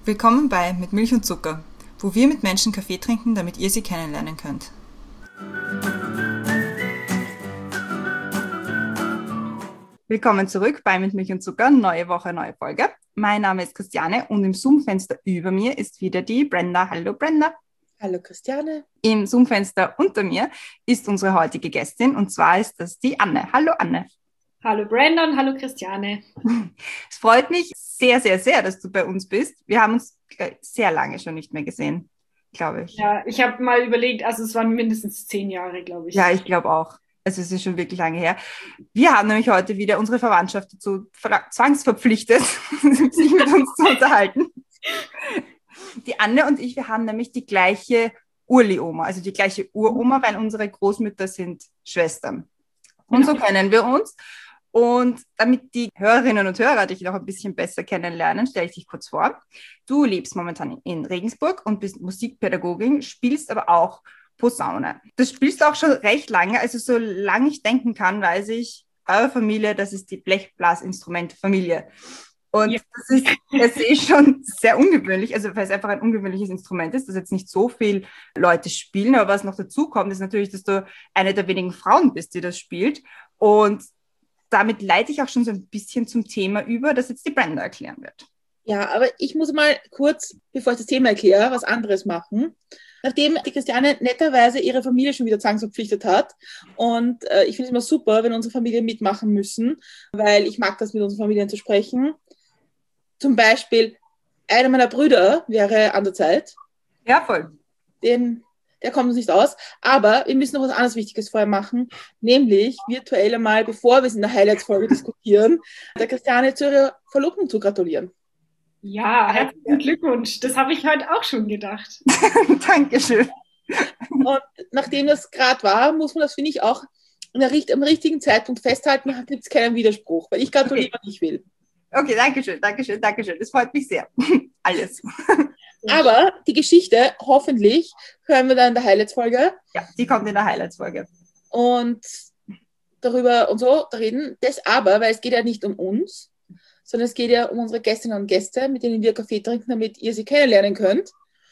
Willkommen bei Mit Milch und Zucker, wo wir mit Menschen Kaffee trinken, damit ihr sie kennenlernen könnt. Willkommen zurück bei Mit Milch und Zucker, neue Woche, neue Folge. Mein Name ist Christiane und im Zoom-Fenster über mir ist wieder die Brenda. Hallo Brenda. Hallo Christiane. Im Zoom-Fenster unter mir ist unsere heutige Gästin und zwar ist das die Anne. Hallo Anne. Hallo Brenda und hallo Christiane. Es freut mich sehr, sehr, sehr, dass du bei uns bist. Wir haben uns sehr lange schon nicht mehr gesehen, glaube ich. Ja, ich habe mal überlegt, also es waren mindestens 10 Jahre, glaube ich. Ja, ich glaube auch. Also es ist schon wirklich lange her. Wir haben nämlich heute wieder unsere Verwandtschaft dazu zwangsverpflichtet, sich mit uns zu unterhalten. Die Anne und ich, wir haben nämlich die gleiche Urli-Oma, also die gleiche Uroma, weil unsere Großmütter sind Schwestern. Und so kennen wir uns. Und damit die Hörerinnen und Hörer dich noch ein bisschen besser kennenlernen, stelle ich dich kurz vor. Du lebst momentan in Regensburg und bist Musikpädagogin, spielst aber auch Posaune. Das spielst du auch schon recht lange, also solange ich denken kann, weiß ich, eure Familie, das ist die Blechblasinstrumentfamilie. Und ja, das ist schon sehr ungewöhnlich, also weil es einfach ein ungewöhnliches Instrument ist, dass jetzt nicht so viele Leute spielen, aber was noch dazu kommt, ist natürlich, dass du eine der wenigen Frauen bist, die das spielt. Und damit leite ich auch schon so ein bisschen zum Thema über, das jetzt die Brenda erklären wird. Ja, aber ich muss mal kurz, bevor ich das Thema erkläre, was anderes machen. Nachdem die Christiane netterweise ihre Familie schon wieder zwangsverpflichtet hat und ich finde es immer super, wenn unsere Familien mitmachen müssen, weil ich mag das, mit unseren Familien zu sprechen. Zum Beispiel, einer meiner Brüder wäre an der Zeit. Ja, voll. Der kommt uns nicht aus. Aber wir müssen noch was anderes Wichtiges vorher machen, nämlich virtuell einmal, bevor wir es in der Highlights-Folge diskutieren, der Christiane zu ihrer Verlobung zu gratulieren. Ja, herzlichen Glückwunsch. Das habe ich heute auch schon gedacht. Dankeschön. Und nachdem das gerade war, muss man das, finde ich, auch am richtigen Zeitpunkt festhalten, gibt es keinen Widerspruch, weil ich gratuliere, was ich will. Okay, Dankeschön. Das freut mich sehr. Alles. Aber die Geschichte, hoffentlich, hören wir dann in der Highlights-Folge. Ja, die kommt in der Highlights-Folge. Und darüber und so reden. Das aber, weil es geht ja nicht um uns, sondern es geht ja um unsere Gästinnen und Gäste, mit denen wir Kaffee trinken, damit ihr sie kennenlernen könnt.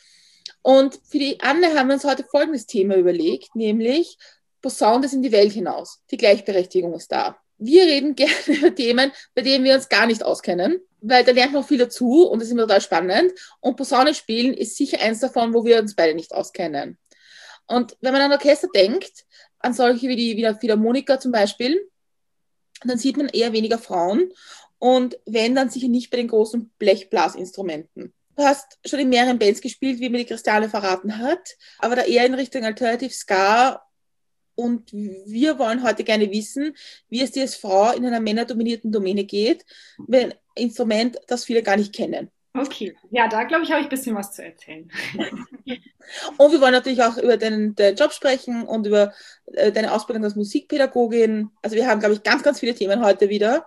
Und für die Anne haben wir uns heute folgendes Thema überlegt, nämlich Posaunen das in die Welt hinaus. Die Gleichberechtigung ist da. Wir reden gerne über Themen, bei denen wir uns gar nicht auskennen, weil da lernt man viel dazu und das ist immer total spannend. Und Posaune spielen ist sicher eins davon, wo wir uns beide nicht auskennen. Und wenn man an Orchester denkt, an solche wie die Philharmoniker zum Beispiel, dann sieht man eher weniger Frauen und wenn, dann sicher nicht bei den großen Blechblasinstrumenten. Du hast schon in mehreren Bands gespielt, wie mir die Christiane verraten hat, aber da eher in Richtung Alternative Ska. Und wir wollen heute gerne wissen, wie es dir als Frau in einer männerdominierten Domäne geht, mit einem Instrument, das viele gar nicht kennen. Okay, ja, da glaube ich, habe ich ein bisschen was zu erzählen. Und wir wollen natürlich auch über deinen Job sprechen und über deine Ausbildung als Musikpädagogin. Also wir haben, glaube ich, ganz, ganz viele Themen heute wieder.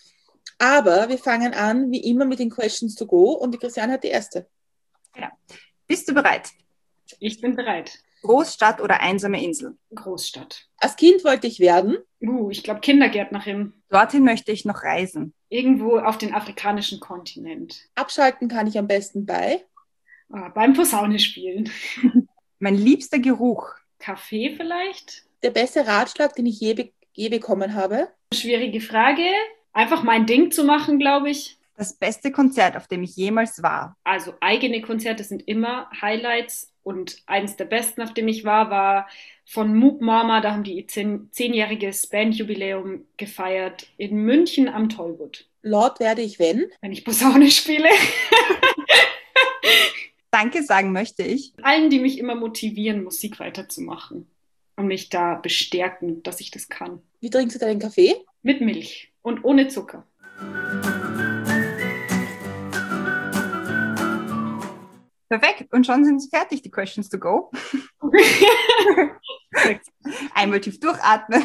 Aber wir fangen an, wie immer, mit den Questions to go und die Christiane hat die erste. Ja. Bist du bereit? Ich bin bereit. Großstadt oder einsame Insel? Großstadt. Als Kind wollte ich werden? Ich glaube Kindergärtnerin. Dorthin möchte ich noch reisen. Irgendwo auf den afrikanischen Kontinent. Abschalten kann ich am besten beim Posaune spielen. Mein liebster Geruch? Kaffee vielleicht? Der beste Ratschlag, den ich je bekommen habe? Schwierige Frage. Einfach mein Ding zu machen, glaube ich. Das beste Konzert, auf dem ich jemals war? Also eigene Konzerte sind immer Highlights und eines der besten, auf dem ich war von Moop Mama. Da haben die 10-jähriges Bandjubiläum gefeiert in München am Tollwood. Laut werde ich, wenn ich Posaune spiele. Danke sagen möchte ich allen, die mich immer motivieren, Musik weiterzumachen und mich da bestärken, dass ich das kann. Wie trinkst du deinen Kaffee? Mit Milch und ohne Zucker. Perfekt. Und schon sind sie fertig, die Questions to go. Einmal tief durchatmen.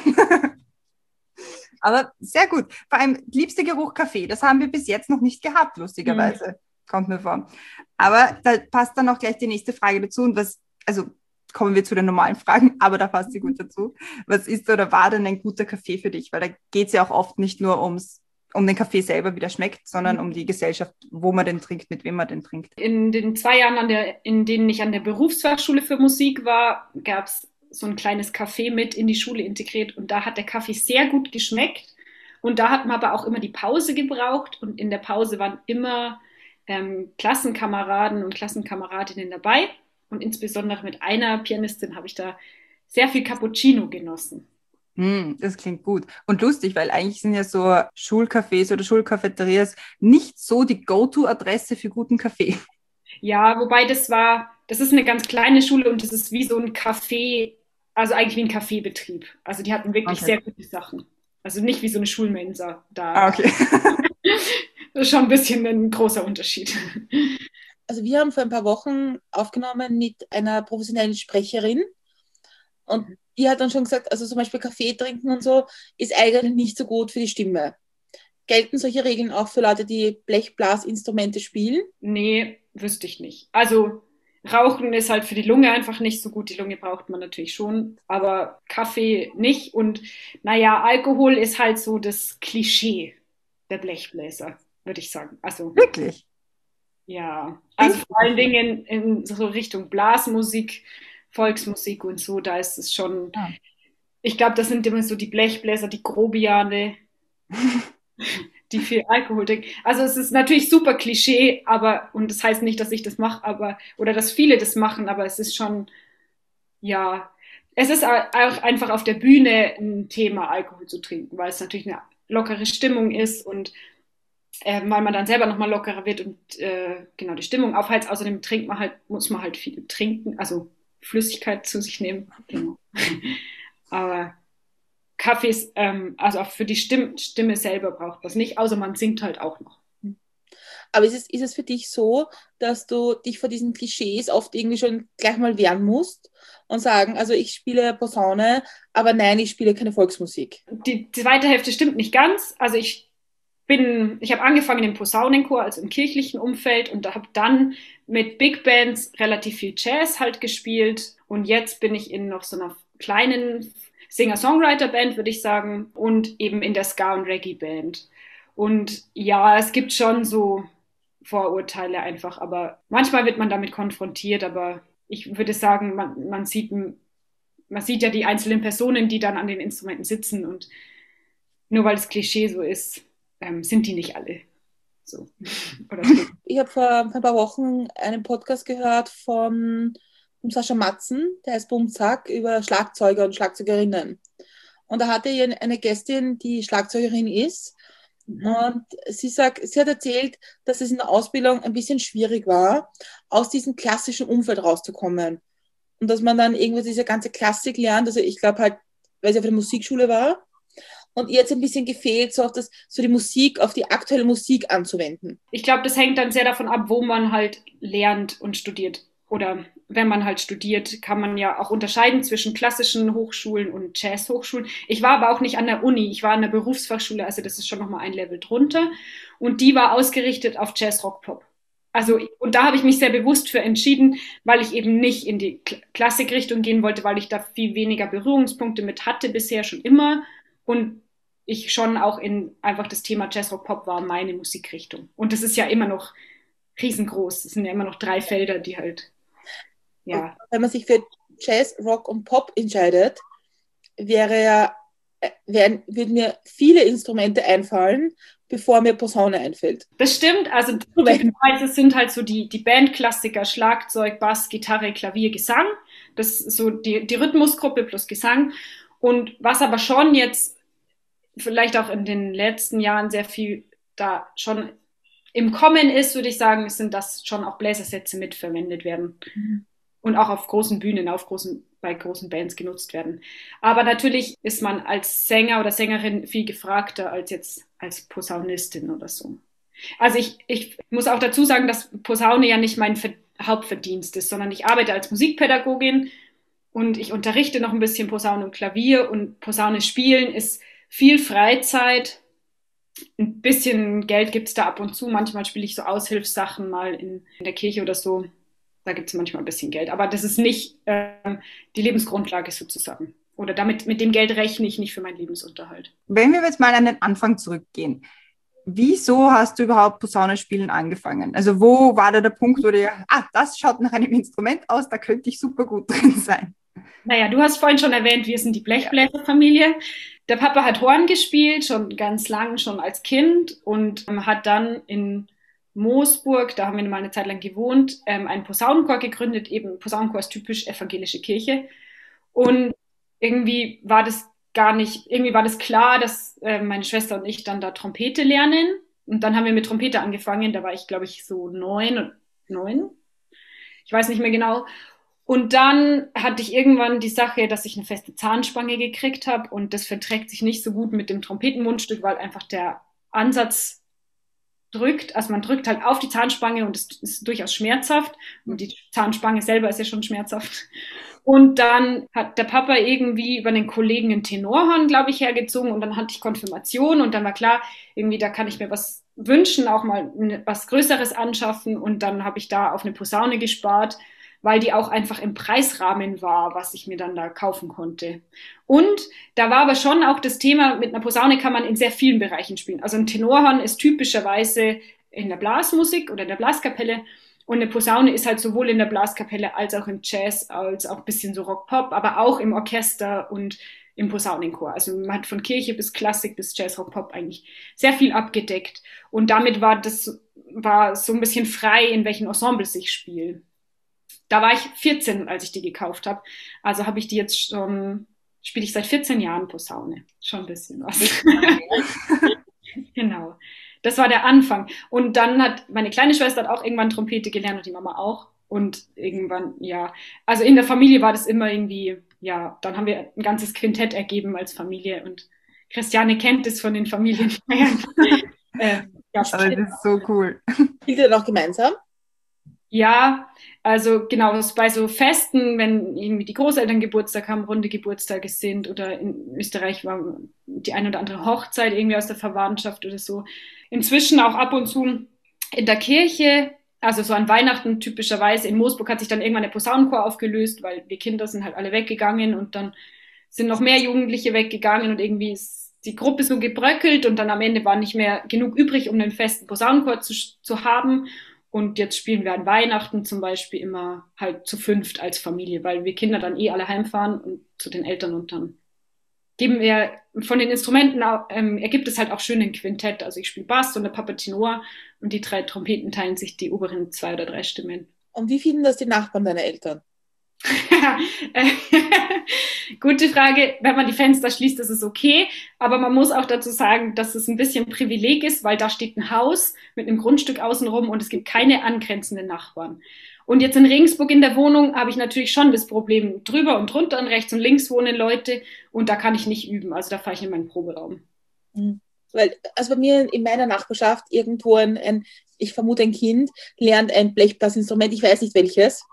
Aber sehr gut. Vor allem liebster Geruch Kaffee. Das haben wir bis jetzt noch nicht gehabt, lustigerweise. Kommt mir vor. Aber da passt dann auch gleich die nächste Frage dazu. Und kommen wir zu den normalen Fragen, aber da passt sie gut dazu. Was ist oder war denn ein guter Kaffee für dich? Weil da geht es ja auch oft nicht nur ums um den Kaffee selber, wie der schmeckt, sondern um die Gesellschaft, wo man den trinkt, mit wem man den trinkt. In den 2 Jahren, in denen ich an der Berufsfachschule für Musik war, gab es so ein kleines Café mit in die Schule integriert und da hat der Kaffee sehr gut geschmeckt und da hat man aber auch immer die Pause gebraucht und in der Pause waren immer Klassenkameraden und Klassenkameradinnen dabei und insbesondere mit einer Pianistin habe ich da sehr viel Cappuccino genossen. Das klingt gut und lustig, weil eigentlich sind ja so Schulcafés oder Schulcafeterias nicht so die Go-To-Adresse für guten Kaffee. Ja, wobei das ist eine ganz kleine Schule und das ist wie so ein Café, also eigentlich wie ein Kaffeebetrieb. Also die hatten wirklich sehr gute Sachen. Also nicht wie so eine Schulmensa da. Okay. Das ist schon ein bisschen ein großer Unterschied. Also wir haben vor ein paar Wochen aufgenommen mit einer professionellen Sprecherin und die hat dann schon gesagt, also zum Beispiel Kaffee trinken und so ist eigentlich nicht so gut für die Stimme. Gelten solche Regeln auch für Leute, die Blechblasinstrumente spielen? Nee, wüsste ich nicht. Also Rauchen ist halt für die Lunge einfach nicht so gut. Die Lunge braucht man natürlich schon, aber Kaffee nicht. Und naja, Alkohol ist halt so das Klischee der Blechbläser, würde ich sagen. Also wirklich? Ja, also vor allen Dingen in so Richtung Blasmusik, Volksmusik und so, da ist es schon, ich glaube, das sind immer so die Blechbläser, die Grobiane, die viel Alkohol trinken. Also es ist natürlich super Klischee, und das heißt nicht, dass ich das mache, oder dass viele das machen, aber es ist schon, ja, es ist auch einfach auf der Bühne ein Thema, Alkohol zu trinken, weil es natürlich eine lockere Stimmung ist und weil man dann selber nochmal lockerer wird und genau die Stimmung aufheizt. Außerdem muss man halt viel trinken, also Flüssigkeit zu sich nehmen. Genau. Aber Kaffee ist, also auch für die Stimme selber braucht was nicht, außer man singt halt auch noch. Aber ist es für dich so, dass du dich vor diesen Klischees oft irgendwie schon gleich mal wehren musst und sagen, also ich spiele Posaune, aber nein, ich spiele keine Volksmusik? Die zweite Hälfte stimmt nicht ganz. Also ich habe angefangen im Posaunenchor, also im kirchlichen Umfeld und habe dann mit Big Bands relativ viel Jazz halt gespielt und jetzt bin ich in noch so einer kleinen Singer-Songwriter-Band, würde ich sagen, und eben in der Ska- und Reggae-Band. Und ja, es gibt schon so Vorurteile einfach, aber manchmal wird man damit konfrontiert, aber ich würde sagen, man sieht ja die einzelnen Personen, die dann an den Instrumenten sitzen und nur weil das Klischee so ist, sind die nicht alle so. Ich habe vor ein paar Wochen einen Podcast gehört von Sascha Matzen, der heißt Bumzack, über Schlagzeuger und Schlagzeugerinnen. Und da hatte ich eine Gästin, die Schlagzeugerin ist. Und sie hat erzählt, dass es in der Ausbildung ein bisschen schwierig war, aus diesem klassischen Umfeld rauszukommen. Und dass man dann irgendwie diese ganze Klassik lernt. Also ich glaube halt, weil sie auf der Musikschule war. Und ihr jetzt ein bisschen gefehlt, so die Musik auf die aktuelle Musik anzuwenden. Ich glaube, das hängt dann sehr davon ab, wo man halt lernt und studiert. Oder wenn man halt studiert, kann man ja auch unterscheiden zwischen klassischen Hochschulen und Jazzhochschulen. Ich war aber auch nicht an der Uni, ich war an der Berufsfachschule, also das ist schon nochmal ein Level drunter. Und die war ausgerichtet auf Jazz, Rock, Pop. Also, und da habe ich mich sehr bewusst für entschieden, weil ich eben nicht in die Klassikrichtung gehen wollte, weil ich da viel weniger Berührungspunkte mit hatte bisher schon immer. Und ich schon auch in einfach das Thema Jazz, Rock, Pop war meine Musikrichtung. Und das ist ja immer noch riesengroß. Es sind ja immer noch 3 Felder, die halt, ja. Und wenn man sich für Jazz, Rock und Pop entscheidet, würden mir viele Instrumente einfallen, bevor mir Posaune einfällt. Das stimmt. Also typischerweise sind halt so die Bandklassiker Schlagzeug, Bass, Gitarre, Klavier, Gesang. Das ist so die Rhythmusgruppe plus Gesang. Und was aber schon jetzt vielleicht auch in den letzten Jahren sehr viel da schon im Kommen ist, würde ich sagen, sind, dass schon auch Bläsersätze mitverwendet werden. Und auch auf großen Bühnen, bei großen Bands genutzt werden. Aber natürlich ist man als Sänger oder Sängerin viel gefragter als jetzt als Posaunistin oder so. Also ich muss auch dazu sagen, dass Posaune ja nicht mein Hauptverdienst ist, sondern ich arbeite als Musikpädagogin und ich unterrichte noch ein bisschen Posaune und Klavier und Posaune spielen ist viel Freizeit. Ein bisschen Geld gibt es da ab und zu. Manchmal spiele ich so Aushilfssachen mal in der Kirche oder so. Da gibt es manchmal ein bisschen Geld. Aber das ist nicht die Lebensgrundlage sozusagen. Oder mit dem Geld rechne ich nicht für meinen Lebensunterhalt. Wenn wir jetzt mal an den Anfang zurückgehen. wieso hast du überhaupt Posaune spielen angefangen? Also wo war da der Punkt, wo du, das schaut nach einem Instrument aus, da könnte ich super gut drin sein? Naja, du hast vorhin schon erwähnt, wir sind die Blechbläserfamilie. Der Papa hat Horn gespielt, schon ganz lang, schon als Kind und hat dann in Moosburg, da haben wir mal eine Zeit lang gewohnt, einen Posaunenchor gegründet. Eben Posaunenchor ist typisch evangelische Kirche. Und irgendwie war das klar, dass meine Schwester und ich dann da Trompete lernen. Und dann haben wir mit Trompete angefangen. Da war ich, glaube ich, so 9. Ich weiß nicht mehr genau. Und dann hatte ich irgendwann die Sache, dass ich eine feste Zahnspange gekriegt habe. Und das verträgt sich nicht so gut mit dem Trompetenmundstück, weil einfach der Ansatz drückt. Also man drückt halt auf die Zahnspange und es ist durchaus schmerzhaft. Und die Zahnspange selber ist ja schon schmerzhaft. Und dann hat der Papa irgendwie über einen Kollegen ein Tenorhorn, glaube ich, hergezogen. Und dann hatte ich Konfirmation und dann war klar, irgendwie da kann ich mir was wünschen, auch mal was Größeres anschaffen. Und dann habe ich da auf eine Posaune gespart, weil die auch einfach im Preisrahmen war, was ich mir dann da kaufen konnte. Und da war aber schon auch das Thema, mit einer Posaune kann man in sehr vielen Bereichen spielen. Also ein Tenorhorn ist typischerweise in der Blasmusik oder in der Blaskapelle und eine Posaune ist halt sowohl in der Blaskapelle als auch im Jazz, als auch ein bisschen so Rock-Pop, aber auch im Orchester und im Posaunenchor. Also man hat von Kirche bis Klassik bis Jazz, Rock-Pop eigentlich sehr viel abgedeckt. Und damit war so ein bisschen frei, in welchen Ensembles ich spiele. Da war ich 14, als ich die gekauft habe. Also habe ich die jetzt schon, spiele ich seit 14 Jahren Posaune. Schon ein bisschen was. Genau. Das war der Anfang. Und dann hat meine kleine Schwester hat auch irgendwann Trompete gelernt und die Mama auch. Und irgendwann, ja, also in der Familie war das immer irgendwie, ja, dann haben wir ein ganzes Quintett ergeben als Familie. Und Christiane kennt es von den Familienfeiern. Ja, aber das ist so cool. Spielt ihr noch gemeinsam? Ja, also genau, bei so Festen, wenn irgendwie die Großeltern Geburtstag haben, runde Geburtstage sind oder in Österreich war die eine oder andere Hochzeit irgendwie aus der Verwandtschaft oder so. Inzwischen auch ab und zu in der Kirche, also so an Weihnachten typischerweise. In Moosburg hat sich dann irgendwann der Posaunenchor aufgelöst, weil die Kinder sind halt alle weggegangen und dann sind noch mehr Jugendliche weggegangen und irgendwie ist die Gruppe so gebröckelt und dann am Ende war nicht mehr genug übrig, um einen festen Posaunenchor zu haben. Und jetzt spielen wir an Weihnachten zum Beispiel immer halt zu 5 als Familie, weil wir Kinder dann alle heimfahren und zu den Eltern und dann geben wir von den Instrumenten, ergibt es halt auch schön ein Quintett. Also ich spiele Bass und der Papa Tenor und die 3 Trompeten teilen sich die oberen 2 oder 3 Stimmen. Und wie finden das die Nachbarn deiner Eltern? Gute Frage. Wenn man die Fenster schließt, ist es okay. Aber man muss auch dazu sagen, dass es ein bisschen Privileg ist, weil da steht ein Haus mit einem Grundstück außenrum und es gibt keine angrenzenden Nachbarn. Und jetzt in Regensburg in der Wohnung habe ich natürlich schon das Problem, drüber und drunter und rechts und links wohnen Leute und da kann ich nicht üben. Also da fahre ich in meinen Proberaum. Weil, also bei mir in meiner Nachbarschaft irgendwo ich vermute ein Kind, lernt ein Blechblasinstrument, ich weiß nicht welches.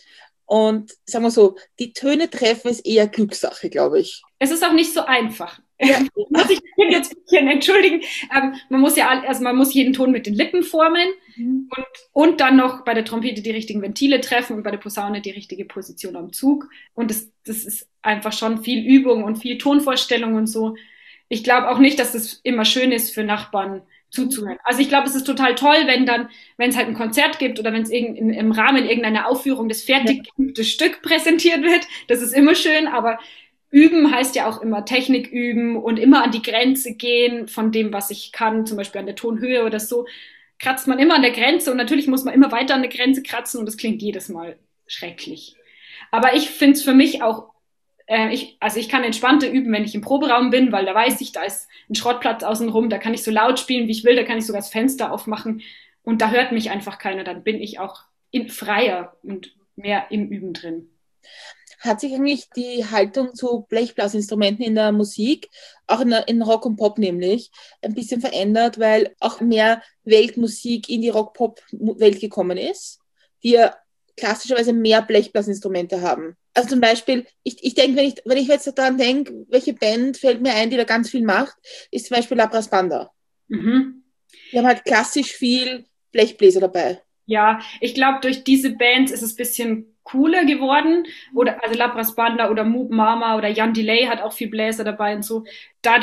Und sagen wir so, die Töne treffen ist eher Glückssache, glaube ich. Es ist auch nicht so einfach. Ja. Muss ich jetzt ein bisschen entschuldigen. Man muss jeden Ton mit den Lippen formen und dann noch bei der Trompete die richtigen Ventile treffen und bei der Posaune die richtige Position am Zug. Und das ist einfach schon viel Übung und viel Tonvorstellung und so. Ich glaube auch nicht, dass es immer schön ist für Nachbarn zuzuhören. Also ich glaube, es ist total toll, wenn es halt ein Konzert gibt oder wenn es im Rahmen irgendeiner Aufführung das fertig geübte Stück präsentiert wird. Das ist immer schön, aber üben heißt ja auch immer Technik üben und immer an die Grenze gehen von dem, was ich kann, zum Beispiel an der Tonhöhe oder so. Kratzt man immer an der Grenze und natürlich muss man immer weiter an der Grenze kratzen und das klingt jedes Mal schrecklich. Aber ich finde es für mich auch ich kann entspannter üben, wenn ich im Proberaum bin, weil da weiß ich, da ist ein Schrottplatz außenrum, da kann ich so laut spielen, wie ich will, da kann ich sogar das Fenster aufmachen und da hört mich einfach keiner, dann bin ich auch freier und mehr im Üben drin. Hat sich eigentlich die Haltung zu Blechblasinstrumenten in der Musik, auch in Rock und Pop nämlich, ein bisschen verändert, weil auch mehr Weltmusik in die Rock-Pop-Welt gekommen ist, die ja klassischerweise mehr Blechblasinstrumente haben? Also zum Beispiel, ich denke, wenn ich jetzt daran denke, welche Band fällt mir ein, die da ganz viel macht, ist zum Beispiel La Brass Banda. Mhm. Die haben halt klassisch viel Blechbläser dabei. Ja, ich glaube, durch diese Bands ist es ein bisschen cooler geworden. Also La Brass Banda oder Moop Mama oder Jan Delay hat auch viel Bläser dabei und so. Dadurch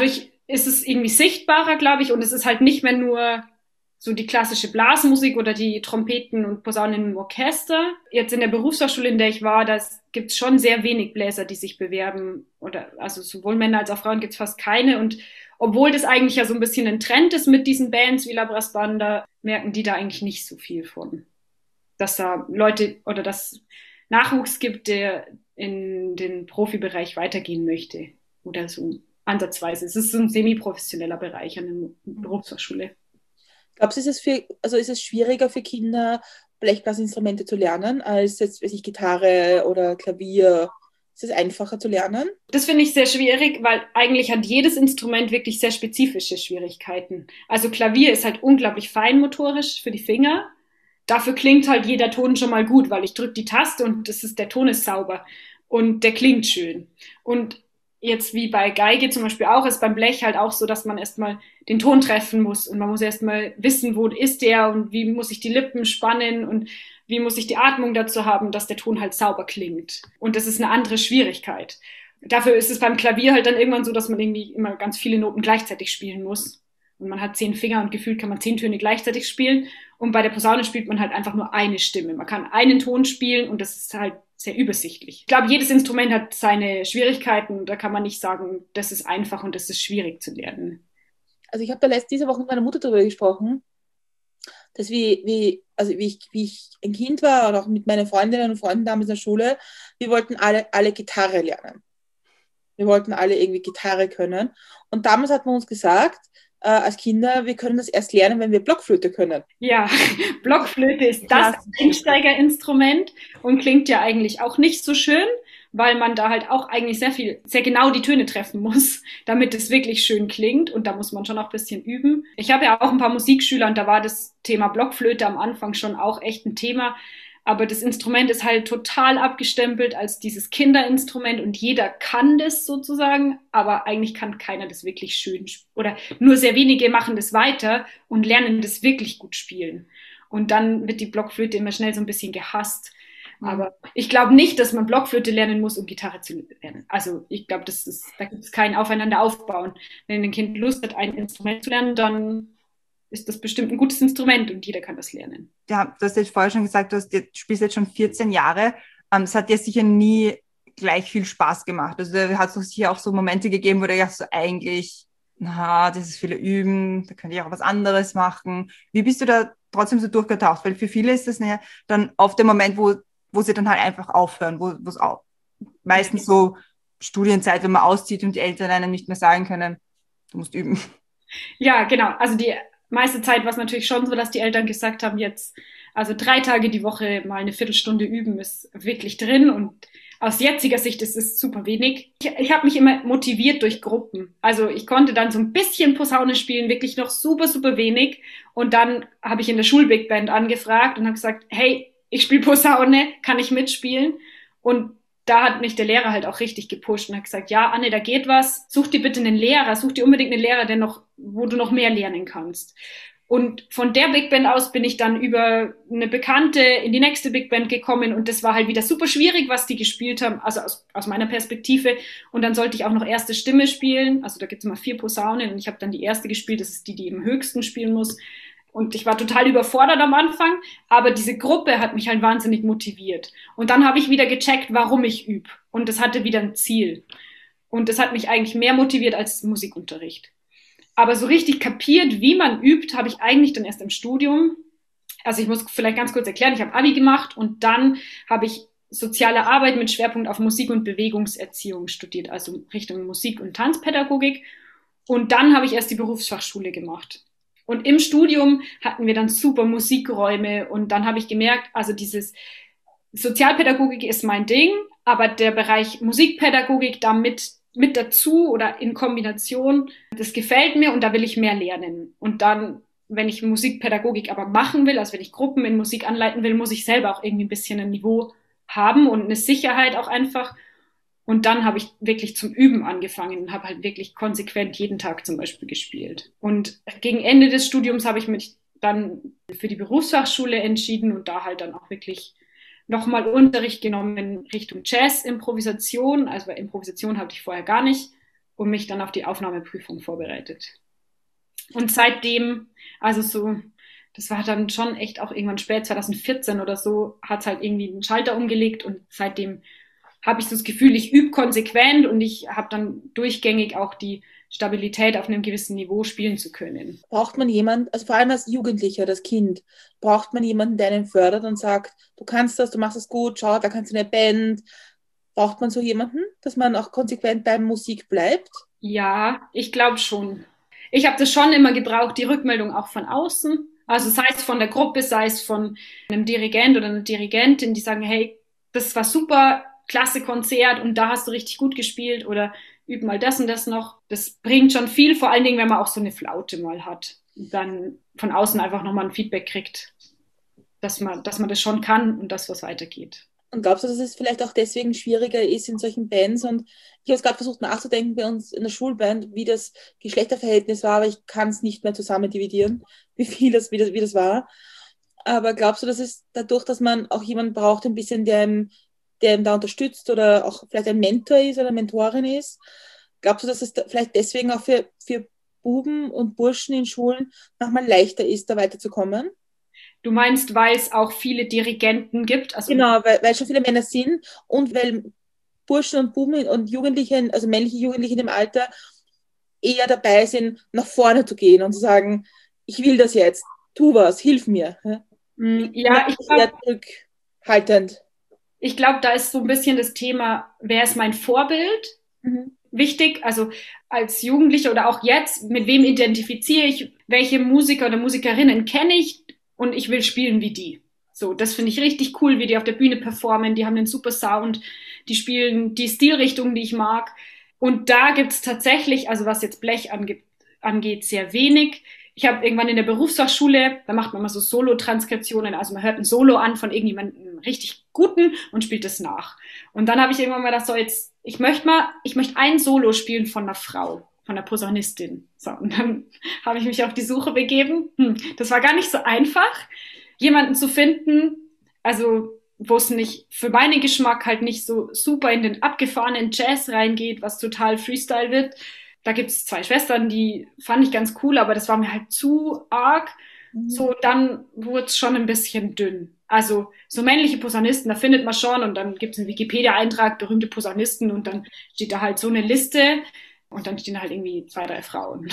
ist es irgendwie sichtbarer, glaube ich, und es ist halt nicht mehr nur so die klassische Blasmusik oder die Trompeten und Posaunen im Orchester. Jetzt in der Berufsfachschule, in der ich war, da gibt es schon sehr wenig Bläser, die sich bewerben. Oder also sowohl Männer als auch Frauen gibt es fast keine. Und obwohl das eigentlich ja so ein bisschen ein Trend ist mit diesen Bands wie La Brass Banda, merken die da eigentlich nicht so viel von. Dass da Leute oder dass Nachwuchs gibt, der in den Profibereich weitergehen möchte. Oder so ansatzweise. Es ist so ein semi-professioneller Bereich an der Berufsfachschule. Glaubst du, ist es schwieriger für Kinder, Blechblasinstrumente zu lernen, als jetzt, weiß ich, Gitarre oder Klavier? Ist es einfacher zu lernen? Das finde ich sehr schwierig, weil eigentlich hat jedes Instrument wirklich sehr spezifische Schwierigkeiten. Also Klavier ist halt unglaublich feinmotorisch für die Finger. Dafür klingt halt jeder Ton schon mal gut, weil ich drücke die Taste und der Ton ist sauber und der klingt schön. Und jetzt wie bei Geige zum Beispiel auch, ist beim Blech halt auch so, dass man erstmal den Ton treffen muss und man muss erstmal wissen, wo ist der und wie muss ich die Lippen spannen und wie muss ich die Atmung dazu haben, dass der Ton halt sauber klingt. Und das ist eine andere Schwierigkeit. Dafür ist es beim Klavier halt dann irgendwann so, dass man irgendwie immer ganz viele Noten gleichzeitig spielen muss. Und man hat 10 Finger und gefühlt kann man 10 Töne gleichzeitig spielen. Und bei der Posaune spielt man halt einfach nur eine Stimme. Man kann einen Ton spielen und das ist halt sehr übersichtlich. Ich glaube, jedes Instrument hat seine Schwierigkeiten. Da kann man nicht sagen, das ist einfach und das ist schwierig zu lernen. Also ich habe da diese Woche mit meiner Mutter darüber gesprochen, dass wie ich ein Kind war und auch mit meinen Freundinnen und Freunden damals in der Schule, wir wollten alle Gitarre lernen. Wir wollten alle irgendwie Gitarre können. Und damals hat man uns gesagt, als Kinder, wir können das erst lernen, wenn wir Blockflöte können. Ja, Blockflöte ist das Einsteigerinstrument und klingt ja eigentlich auch nicht so schön, weil man da halt auch eigentlich sehr genau die Töne treffen muss, damit es wirklich schön klingt. Und da muss man schon auch ein bisschen üben. Ich habe ja auch ein paar Musikschüler und da war das Thema Blockflöte am Anfang schon auch echt ein Thema. Aber das Instrument ist halt total abgestempelt als dieses Kinderinstrument und jeder kann das sozusagen, aber eigentlich kann keiner das wirklich schön oder nur sehr wenige machen das weiter und lernen das wirklich gut spielen. Und dann wird die Blockflöte immer schnell so ein bisschen gehasst. Aber ich glaube nicht, dass man Blockflöte lernen muss, um Gitarre zu lernen. Also ich glaube, da gibt es kein Aufeinander aufbauen. Wenn ein Kind Lust hat, ein Instrument zu lernen, dann ist das bestimmt ein gutes Instrument und jeder kann das lernen. Ja, du hast jetzt vorher schon gesagt, du spielst jetzt schon 14 Jahre. Es hat dir sicher nie gleich viel Spaß gemacht. Also da hat es sicher auch so Momente gegeben, wo du ja so eigentlich, das ist viele Üben, da könnte ich auch was anderes machen. Wie bist du da trotzdem so durchgetaucht? Weil für viele ist das dann oft der Moment, wo sie dann halt einfach aufhören, wo es auch meistens so Studienzeit, wenn man auszieht und die Eltern einem nicht mehr sagen können, du musst üben. Ja, genau. Also die meiste Zeit war es natürlich schon so, dass die Eltern gesagt haben, jetzt, also 3 Tage die Woche mal eine Viertelstunde üben ist wirklich drin und aus jetziger Sicht ist es super wenig. Ich habe mich immer motiviert durch Gruppen. Also ich konnte dann so ein bisschen Posaune spielen, wirklich noch super, super wenig. Und dann habe ich in der Schul-Big Band angefragt und habe gesagt, hey, ich spiele Posaune, kann ich mitspielen? Und da hat mich der Lehrer halt auch richtig gepusht und hat gesagt, ja, Anne, da geht was. Such dir bitte einen Lehrer, such dir unbedingt einen Lehrer, wo du noch mehr lernen kannst. Und von der Big Band aus bin ich dann über eine Bekannte in die nächste Big Band gekommen und das war halt wieder super schwierig, was die gespielt haben, also aus meiner Perspektive. Und dann sollte ich auch noch erste Stimme spielen. Also da gibt es immer 4 Posaunen und ich habe dann die erste gespielt, das ist die im höchsten spielen muss. Und ich war total überfordert am Anfang, aber diese Gruppe hat mich halt wahnsinnig motiviert. Und dann habe ich wieder gecheckt, warum ich übe. Und das hatte wieder ein Ziel. Und das hat mich eigentlich mehr motiviert als Musikunterricht. Aber so richtig kapiert, wie man übt, habe ich eigentlich dann erst im Studium. Also ich muss vielleicht ganz kurz erklären, ich habe Abi gemacht und dann habe ich soziale Arbeit mit Schwerpunkt auf Musik- und Bewegungserziehung studiert, also Richtung Musik- und Tanzpädagogik. Und dann habe ich erst die Berufsfachschule gemacht. Und im Studium hatten wir dann super Musikräume und dann habe ich gemerkt, also dieses Sozialpädagogik ist mein Ding, aber der Bereich Musikpädagogik damit mit dazu oder in Kombination, das gefällt mir und da will ich mehr lernen. Und dann, wenn ich Musikpädagogik aber machen will, also wenn ich Gruppen in Musik anleiten will, muss ich selber auch irgendwie ein bisschen ein Niveau haben und eine Sicherheit auch einfach. Und dann habe ich wirklich zum Üben angefangen und habe halt wirklich konsequent jeden Tag zum Beispiel gespielt. Und gegen Ende des Studiums habe ich mich dann für die Berufsfachschule entschieden und da halt dann auch wirklich nochmal Unterricht genommen in Richtung Jazz, Improvisation. Also bei Improvisation hatte ich vorher gar nicht und mich dann auf die Aufnahmeprüfung vorbereitet. Und seitdem, also so, das war dann schon echt auch irgendwann spät, 2014 oder so, hat es halt irgendwie einen Schalter umgelegt und seitdem habe ich so das Gefühl, ich übe konsequent und ich habe dann durchgängig auch die Stabilität auf einem gewissen Niveau spielen zu können. Braucht man jemanden, also vor allem als Jugendlicher, das Kind, braucht man jemanden, der einen fördert und sagt, du kannst das, du machst es gut, schau, da kannst du eine Band. Braucht man so jemanden, dass man auch konsequent beim Musik bleibt? Ja, ich glaube schon. Ich habe das schon immer gebraucht, die Rückmeldung auch von außen. Also sei es von der Gruppe, sei es von einem Dirigent oder einer Dirigentin, die sagen, hey, das war super, klasse Konzert und da hast du richtig gut gespielt oder üb mal das und das noch. Das bringt schon viel, vor allen Dingen, wenn man auch so eine Flaute mal hat. Und dann von außen einfach nochmal ein Feedback kriegt, dass man das schon kann und dass was weitergeht. Und glaubst du, dass es vielleicht auch deswegen schwieriger ist in solchen Bands? Und ich habe es gerade versucht nachzudenken bei uns in der Schulband, wie das Geschlechterverhältnis war, aber ich kann es nicht mehr zusammen dividieren, wie das war. Aber glaubst du, dass es dadurch, dass man auch jemanden braucht, ein bisschen, der ihm da unterstützt oder auch vielleicht ein Mentor ist oder eine Mentorin ist, glaubst du, dass es vielleicht deswegen auch für Buben und Burschen in Schulen manchmal leichter ist, da weiterzukommen? Du meinst, weil es auch viele Dirigenten gibt? Also, Genau, weil schon viele Männer sind und weil Burschen und Buben und Jugendliche, also männliche Jugendliche in dem Alter, eher dabei sind, nach vorne zu gehen und zu sagen, ich will das jetzt, tu was, hilf mir. ja, Eher zurückhaltend. ich glaube, da ist so ein bisschen das Thema, wer ist mein Vorbild? Mhm. Wichtig, also als Jugendliche oder auch jetzt, mit wem identifiziere ich, welche Musiker oder Musikerinnen kenne ich und ich will spielen wie die. So, das finde ich richtig cool, wie die auf der Bühne performen, die haben einen super Sound, die spielen die Stilrichtung, die ich mag. Und da gibt's tatsächlich, also was jetzt Blech angeht, sehr wenig. Ich habe irgendwann in der Berufsfachschule, da macht man mal so Solo-Transkriptionen, also man hört ein Solo an von irgendjemandem richtig Guten und spielt es nach. Und dann habe ich irgendwann mal gedacht, so jetzt, ich möchte ein Solo spielen von einer Frau, von einer Posaunistin. So, und dann habe ich mich auf die Suche begeben. Das war gar nicht so einfach, jemanden zu finden, also wo es nicht für meinen Geschmack halt nicht so super in den abgefahrenen Jazz reingeht, was total Freestyle wird. Da gibt es zwei Schwestern, die fand ich ganz cool, aber das war mir halt zu arg. So, dann wurde es schon ein bisschen dünn. Also so männliche Posaunisten, da findet man schon und dann gibt es einen Wikipedia-Eintrag, berühmte Posaunisten und dann steht da halt so eine Liste und dann stehen halt irgendwie 2, 3 Frauen.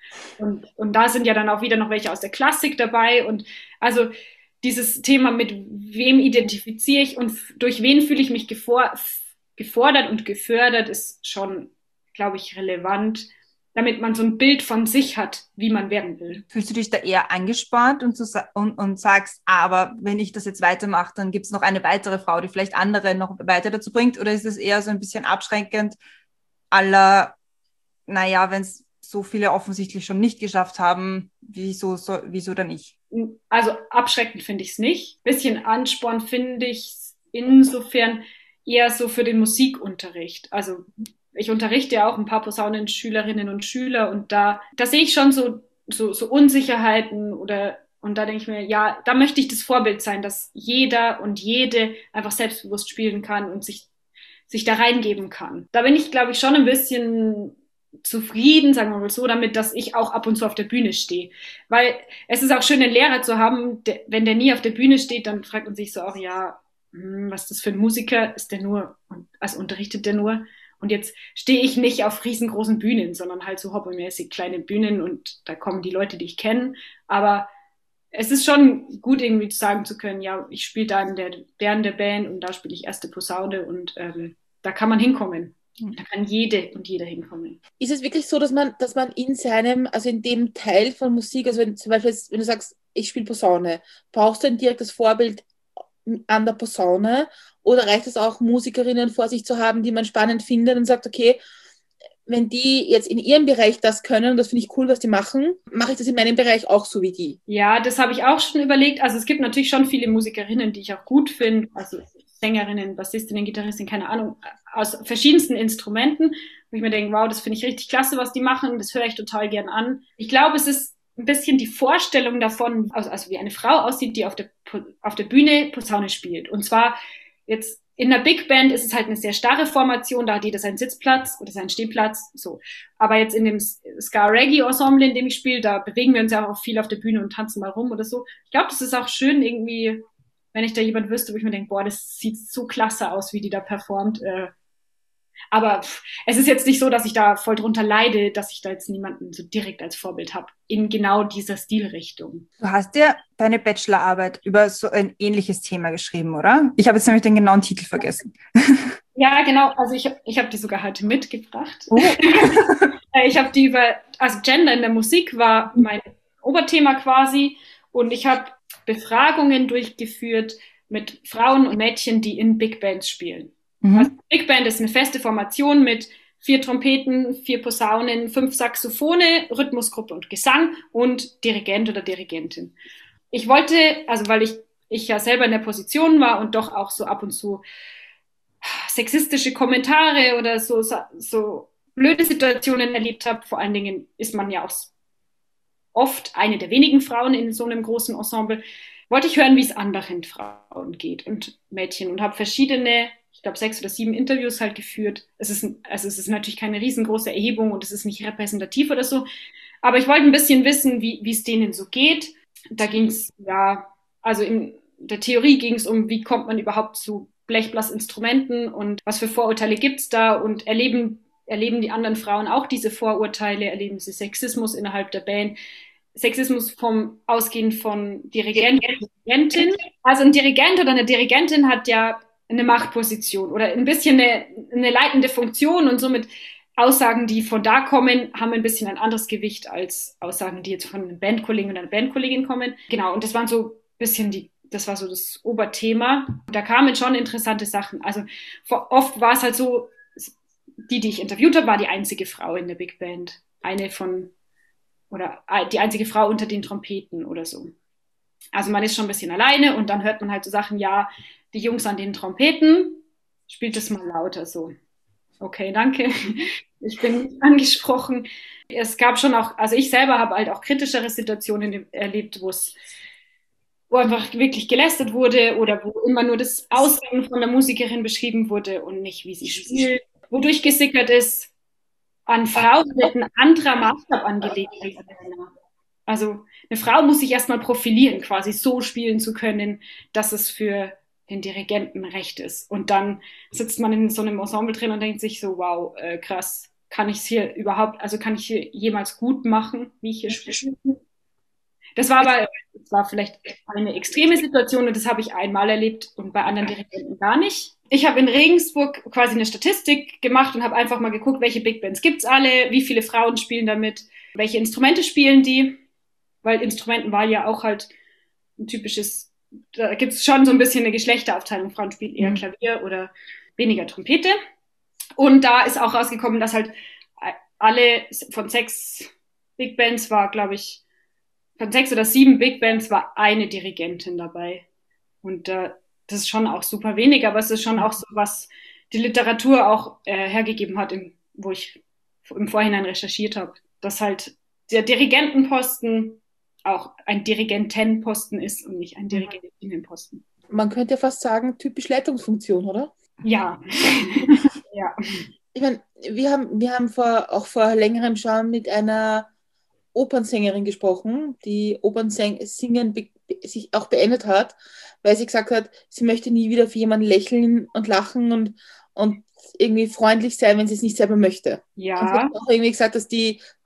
Und da sind ja dann auch wieder noch welche aus der Klassik dabei und also dieses Thema, mit wem identifiziere ich und durch wen fühle ich mich gefordert und gefördert, ist schon, glaube ich, relevant, damit man so ein Bild von sich hat, wie man werden will. Fühlst du dich da eher angespannt und sagst, aber wenn ich das jetzt weitermache, dann gibt es noch eine weitere Frau, die vielleicht andere noch weiter dazu bringt? Oder ist es eher so ein bisschen abschreckend naja, wenn es so viele offensichtlich schon nicht geschafft haben, wieso dann ich? Also abschreckend finde ich es nicht. Bisschen Ansporn finde ich insofern eher so für den Musikunterricht. Also ich unterrichte ja auch ein paar Posaunenschülerinnen und Schüler und da sehe ich schon so Unsicherheiten und da denke ich mir, ja, da möchte ich das Vorbild sein, dass jeder und jede einfach selbstbewusst spielen kann und sich da reingeben kann. Da bin ich, glaube ich, schon ein bisschen zufrieden, sagen wir mal so, damit, dass ich auch ab und zu auf der Bühne stehe. Weil es ist auch schön, einen Lehrer zu haben, wenn der nie auf der Bühne steht, dann fragt man sich so auch, ja, was ist das für ein Musiker? Ist der nur, also unterrichtet der nur? Und jetzt stehe ich nicht auf riesengroßen Bühnen, sondern halt so hobbymäßig kleine Bühnen und da kommen die Leute, die ich kenne. Aber es ist schon gut, irgendwie sagen zu können, ja, ich spiele da in der Band und da spiele ich erste Posaune und da kann man hinkommen. Da kann jede und jeder hinkommen. Ist es wirklich so, dass man in seinem, also in dem Teil von Musik, also wenn zum Beispiel, wenn du sagst, ich spiele Posaune, brauchst du ein direktes Vorbild an der Posaune oder reicht es auch, Musikerinnen vor sich zu haben, die man spannend findet und sagt, okay, wenn die jetzt in ihrem Bereich das können, und das finde ich cool, was die machen, mache ich das in meinem Bereich auch so wie die? Ja, das habe ich auch schon überlegt. Also es gibt natürlich schon viele Musikerinnen, die ich auch gut finde, also Sängerinnen, Bassistinnen, Gitarristinnen, keine Ahnung, aus verschiedensten Instrumenten, wo ich mir denke, wow, das finde ich richtig klasse, was die machen, das höre ich total gern an. Ich glaube, es ist ein bisschen die Vorstellung davon, also wie eine Frau aussieht, die auf der Bühne Posaune spielt. Und zwar jetzt in der Big Band ist es halt eine sehr starre Formation, da hat jeder seinen Sitzplatz oder seinen Stehplatz, so. Aber jetzt in dem Ska-Reggae-Ensemble, in dem ich spiele, da bewegen wir uns ja auch viel auf der Bühne und tanzen mal rum oder so. Ich glaube, das ist auch schön irgendwie, wenn ich da jemand wüsste, wo ich mir denke, boah, das sieht so klasse aus, wie die da performt. Aber es ist jetzt nicht so, dass ich da voll drunter leide, dass ich da jetzt niemanden so direkt als Vorbild habe, in genau dieser Stilrichtung. Du hast ja deine Bachelorarbeit über so ein ähnliches Thema geschrieben, oder? Ich habe jetzt nämlich den genauen Titel vergessen. Ja, genau. Also ich hab die sogar heute mitgebracht. Oh. Ich habe die also Gender in der Musik war mein Oberthema quasi. Und ich habe Befragungen durchgeführt mit Frauen und Mädchen, die in Big Bands spielen. Also Big Band ist eine feste Formation mit 4 Trompeten, 4 Posaunen, 5 Saxophone, Rhythmusgruppe und Gesang und Dirigent oder Dirigentin. Ich wollte, also weil ich ja selber in der Position war und doch auch so ab und zu sexistische Kommentare oder so blöde Situationen erlebt habe, vor allen Dingen ist man ja auch oft eine der wenigen Frauen in so einem großen Ensemble, wollte ich hören, wie es anderen Frauen geht und Mädchen und habe verschiedene, ich glaube 6 oder 7 Interviews halt geführt. Es ist natürlich keine riesengroße Erhebung und es ist nicht repräsentativ oder so, aber ich wollte ein bisschen wissen, wie es denen so geht. Da ging es, ja, also in der Theorie ging es um, wie kommt man überhaupt zu Blechblasinstrumenten und was für Vorurteile gibt's da und erleben die anderen Frauen auch diese Vorurteile, erleben sie Sexismus innerhalb der Band, Sexismus ausgehend von Dirigent und Dirigentin. Also ein Dirigent oder eine Dirigentin hat ja eine Machtposition oder ein bisschen eine leitende Funktion und somit Aussagen, die von da kommen, haben ein bisschen ein anderes Gewicht als Aussagen, die jetzt von einem Bandkollegen oder einer Bandkollegin kommen. Genau, und das waren so ein bisschen das war so das Oberthema. Da kamen schon interessante Sachen. Also oft war es halt so, die ich interviewt habe, war die einzige Frau in der Big Band. Oder die einzige Frau unter den Trompeten oder so. Also man ist schon ein bisschen alleine und dann hört man halt so Sachen, ja, die Jungs an den Trompeten, spielt das mal lauter so. Okay, danke. Ich bin angesprochen. Es gab schon auch, also ich selber habe halt auch kritischere Situationen erlebt, wo einfach wirklich gelästert wurde oder wo immer nur das Aussehen von der Musikerin beschrieben wurde und nicht, wie sie spielt. Wodurch gesickert ist, an Frauen wird ein anderer Maßstab angelegt als an Männer. Also eine Frau muss sich erstmal profilieren, quasi so spielen zu können, dass es für den Dirigenten recht ist. Und dann sitzt man in so einem Ensemble drin und denkt sich so, wow, krass, kann ich hier jemals gut machen, wie ich hier spiele? Das war vielleicht eine extreme Situation und das habe ich einmal erlebt und bei anderen Dirigenten gar nicht. Ich habe in Regensburg quasi eine Statistik gemacht und habe einfach mal geguckt, welche Big Bands gibt's alle, wie viele Frauen spielen damit, welche Instrumente spielen die, weil Instrumentenwahl ja auch halt ein typisches, da gibt's schon so ein bisschen eine Geschlechteraufteilung. Frauen spielen eher Klavier oder weniger Trompete. Und da ist auch rausgekommen, dass halt alle von 6 Big Bands war, glaube ich, von 6 oder 7 Big Bands war eine Dirigentin dabei. Und das ist schon auch super wenig, aber es ist schon auch so, was die Literatur auch hergegeben hat, wo ich im Vorhinein recherchiert habe, dass halt der Dirigentenposten auch ein Dirigentenposten ist und nicht ein Dirigentinnenposten. Man könnte ja fast sagen, typisch Leitungsfunktion, oder? Ja. Ja. Ich meine, wir haben vor längerem schon mit einer Opernsängerin gesprochen, die Opernsingen sich auch beendet hat, weil sie gesagt hat, sie möchte nie wieder für jemanden lächeln und lachen und irgendwie freundlich sein, wenn sie es nicht selber möchte. Ja. Und sie hat auch irgendwie gesagt, dass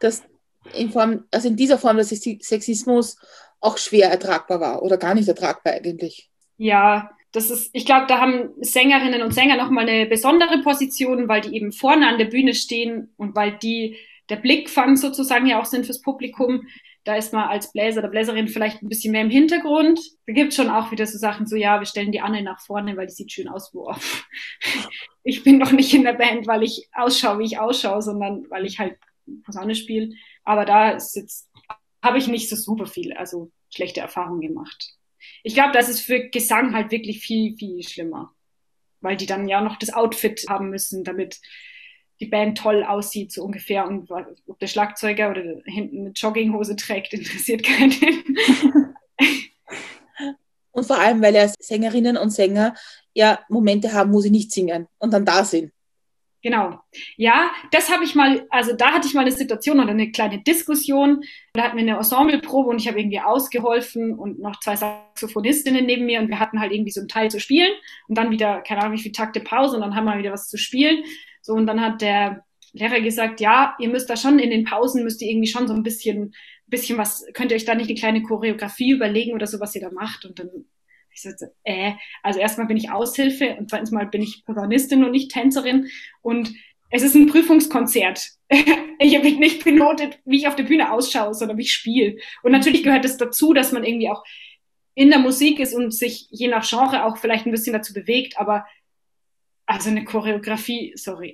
in dieser Form der Sexismus auch schwer ertragbar war oder gar nicht ertragbar eigentlich. Ja, ich glaube, da haben Sängerinnen und Sänger nochmal eine besondere Position, weil die eben vorne an der Bühne stehen und weil die der Blickfang sozusagen ja auch sind fürs Publikum. Da ist man als Bläser oder Bläserin vielleicht ein bisschen mehr im Hintergrund. Da gibt es schon auch wieder so Sachen, so ja, wir stellen die Anne nach vorne, weil die sieht schön aus. Boah. Ich bin noch nicht in der Band, weil ich ausschaue, wie ich ausschaue, sondern weil ich halt Posaune spiele. Aber da habe ich nicht so super viel, also schlechte Erfahrungen gemacht. Ich glaube, das ist für Gesang halt wirklich viel, viel schlimmer. Weil die dann ja noch das Outfit haben müssen, damit die Band toll aussieht, so ungefähr. Und ob der Schlagzeuger oder hinten eine Jogginghose trägt, interessiert keinen. Und vor allem, weil ja Sängerinnen und Sänger ja Momente haben, wo sie nicht singen und dann da sind. Genau. Ja, das habe ich mal, also da hatte ich mal eine Situation oder eine kleine Diskussion. Da hatten wir eine Ensembleprobe und ich habe irgendwie ausgeholfen und noch 2 Saxophonistinnen neben mir und wir hatten halt irgendwie so einen Teil zu spielen und dann wieder, keine Ahnung, wie viele Takte Pause und dann haben wir wieder was zu spielen. So, und dann hat der Lehrer gesagt, ja, ihr müsst da schon in den Pausen, müsst ihr irgendwie schon so ein bisschen was, könnt ihr euch da nicht eine kleine Choreografie überlegen oder so, was ihr da macht? Und dann ich so, also erstmal bin ich Aushilfe und zweitens mal bin ich Posaunistin und nicht Tänzerin und es ist ein Prüfungskonzert. Ich habe mich nicht benotet, wie ich auf der Bühne ausschaue, sondern wie ich spiele. Und natürlich gehört es dazu, dass man irgendwie auch in der Musik ist und sich je nach Genre auch vielleicht ein bisschen dazu bewegt, aber also eine Choreografie, sorry.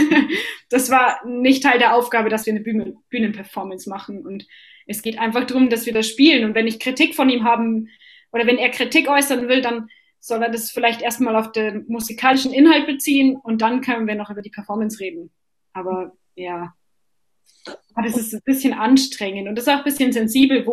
Das war nicht Teil der Aufgabe, dass wir eine Bühnenperformance machen und es geht einfach darum, dass wir das spielen und wenn ich Kritik von ihm haben oder wenn er Kritik äußern will, dann soll er das vielleicht erstmal auf den musikalischen Inhalt beziehen und dann können wir noch über die Performance reden. Aber ja, das ist ein bisschen anstrengend und das ist auch ein bisschen sensibel,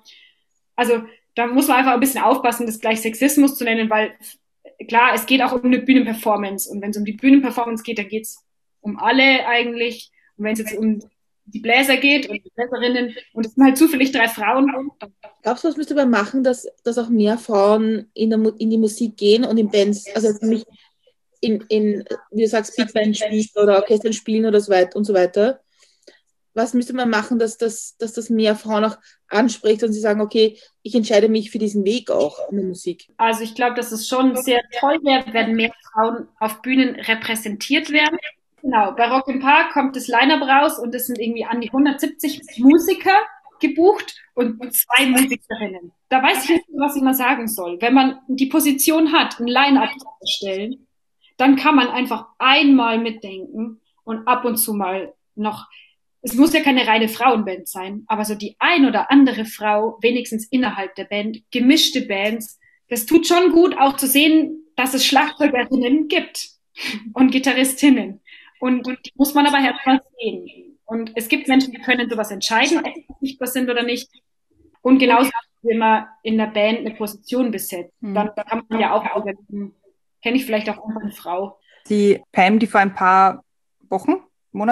also da muss man einfach ein bisschen aufpassen, das gleich Sexismus zu nennen, weil klar, es geht auch um eine Bühnenperformance und wenn es um die Bühnenperformance geht, dann geht es um alle eigentlich und wenn es jetzt um die Bläser geht und die Bläserinnen und es sind halt zufällig 3 Frauen. Glaubst du, was müsste man machen, dass auch mehr Frauen in die Musik gehen und in Bands, also nicht in wie du sagst, Big Band spielen oder Orchestern spielen oder so weiter und so weiter? Was müsste man machen, dass das mehr Frauen auch anspricht und sie sagen, okay, ich entscheide mich für diesen Weg auch in der Musik? Also ich glaube, dass es schon sehr toll wäre, wenn mehr Frauen auf Bühnen repräsentiert werden. Genau, bei Rock im Park kommt das Line-Up raus und es sind irgendwie an die 170 Musiker gebucht und 2 Musikerinnen. Da weiß ich nicht, was ich mal sagen soll. Wenn man die Position hat, ein Line-Up zu erstellen, dann kann man einfach einmal mitdenken und ab und zu mal noch, es muss ja keine reine Frauenband sein, aber so die ein oder andere Frau, wenigstens innerhalb der Band, gemischte Bands, das tut schon gut, auch zu sehen, dass es Schlagzeugerinnen gibt und Gitarristinnen. Und die muss man aber erstmal sehen. Und es gibt Menschen, die können sowas entscheiden, ob sie sichtbar sind oder nicht. Und genauso wie man in der Band eine Position besetzt. Dann kann man ja auch überlegen, kenne ich vielleicht auch einfach eine Frau. Die Pam, die vor ein paar Wochen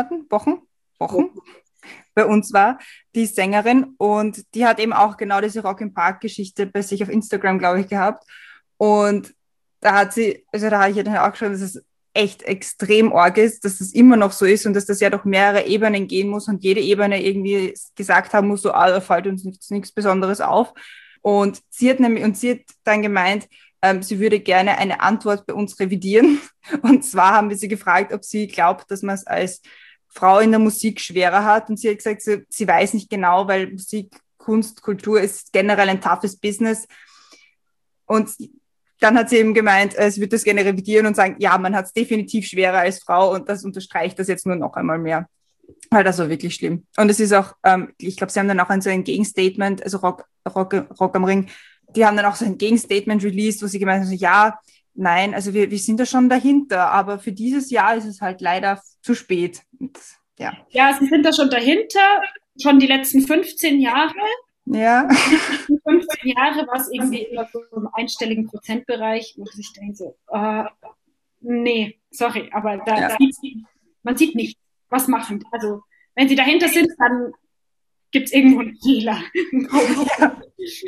bei uns war, die ist Sängerin und die hat eben auch genau diese Rock im Park Geschichte bei sich auf Instagram, glaube ich, gehabt. Und da habe ich ja dann auch geschrieben, dass es echt extrem arg ist, dass das immer noch so ist und dass das ja durch mehrere Ebenen gehen muss und jede Ebene irgendwie gesagt haben muss, so, da fällt uns nichts Besonderes auf. Und sie hat dann gemeint, sie würde gerne eine Antwort bei uns revidieren. Und zwar haben wir sie gefragt, ob sie glaubt, dass man es als Frau in der Musik schwerer hat. Und sie hat gesagt, sie weiß nicht genau, weil Musik, Kunst, Kultur ist generell ein toughes Business. Und dann hat sie eben gemeint, sie würde das gerne revidieren und sagen, ja, man hat es definitiv schwerer als Frau und das unterstreicht das jetzt nur noch einmal mehr. Weil das war wirklich schlimm. Und es ist auch, ich glaube, sie haben dann auch so ein Gegenstatement, also Rock am Ring, die haben dann auch so ein Gegenstatement released, wo sie gemeint haben, so, ja, nein, also wir sind da schon dahinter, aber für dieses Jahr ist es halt leider zu spät. Und, ja, sie sind da schon dahinter, schon die letzten 15 Jahre. Ja. Die letzten 15 Jahre war es irgendwie immer so im einstelligen Prozentbereich, wo ich denke so, nee, sorry, aber man sieht nicht, was machen. Also wenn sie dahinter sind, dann gibt es irgendwo einen Fehler. Ja.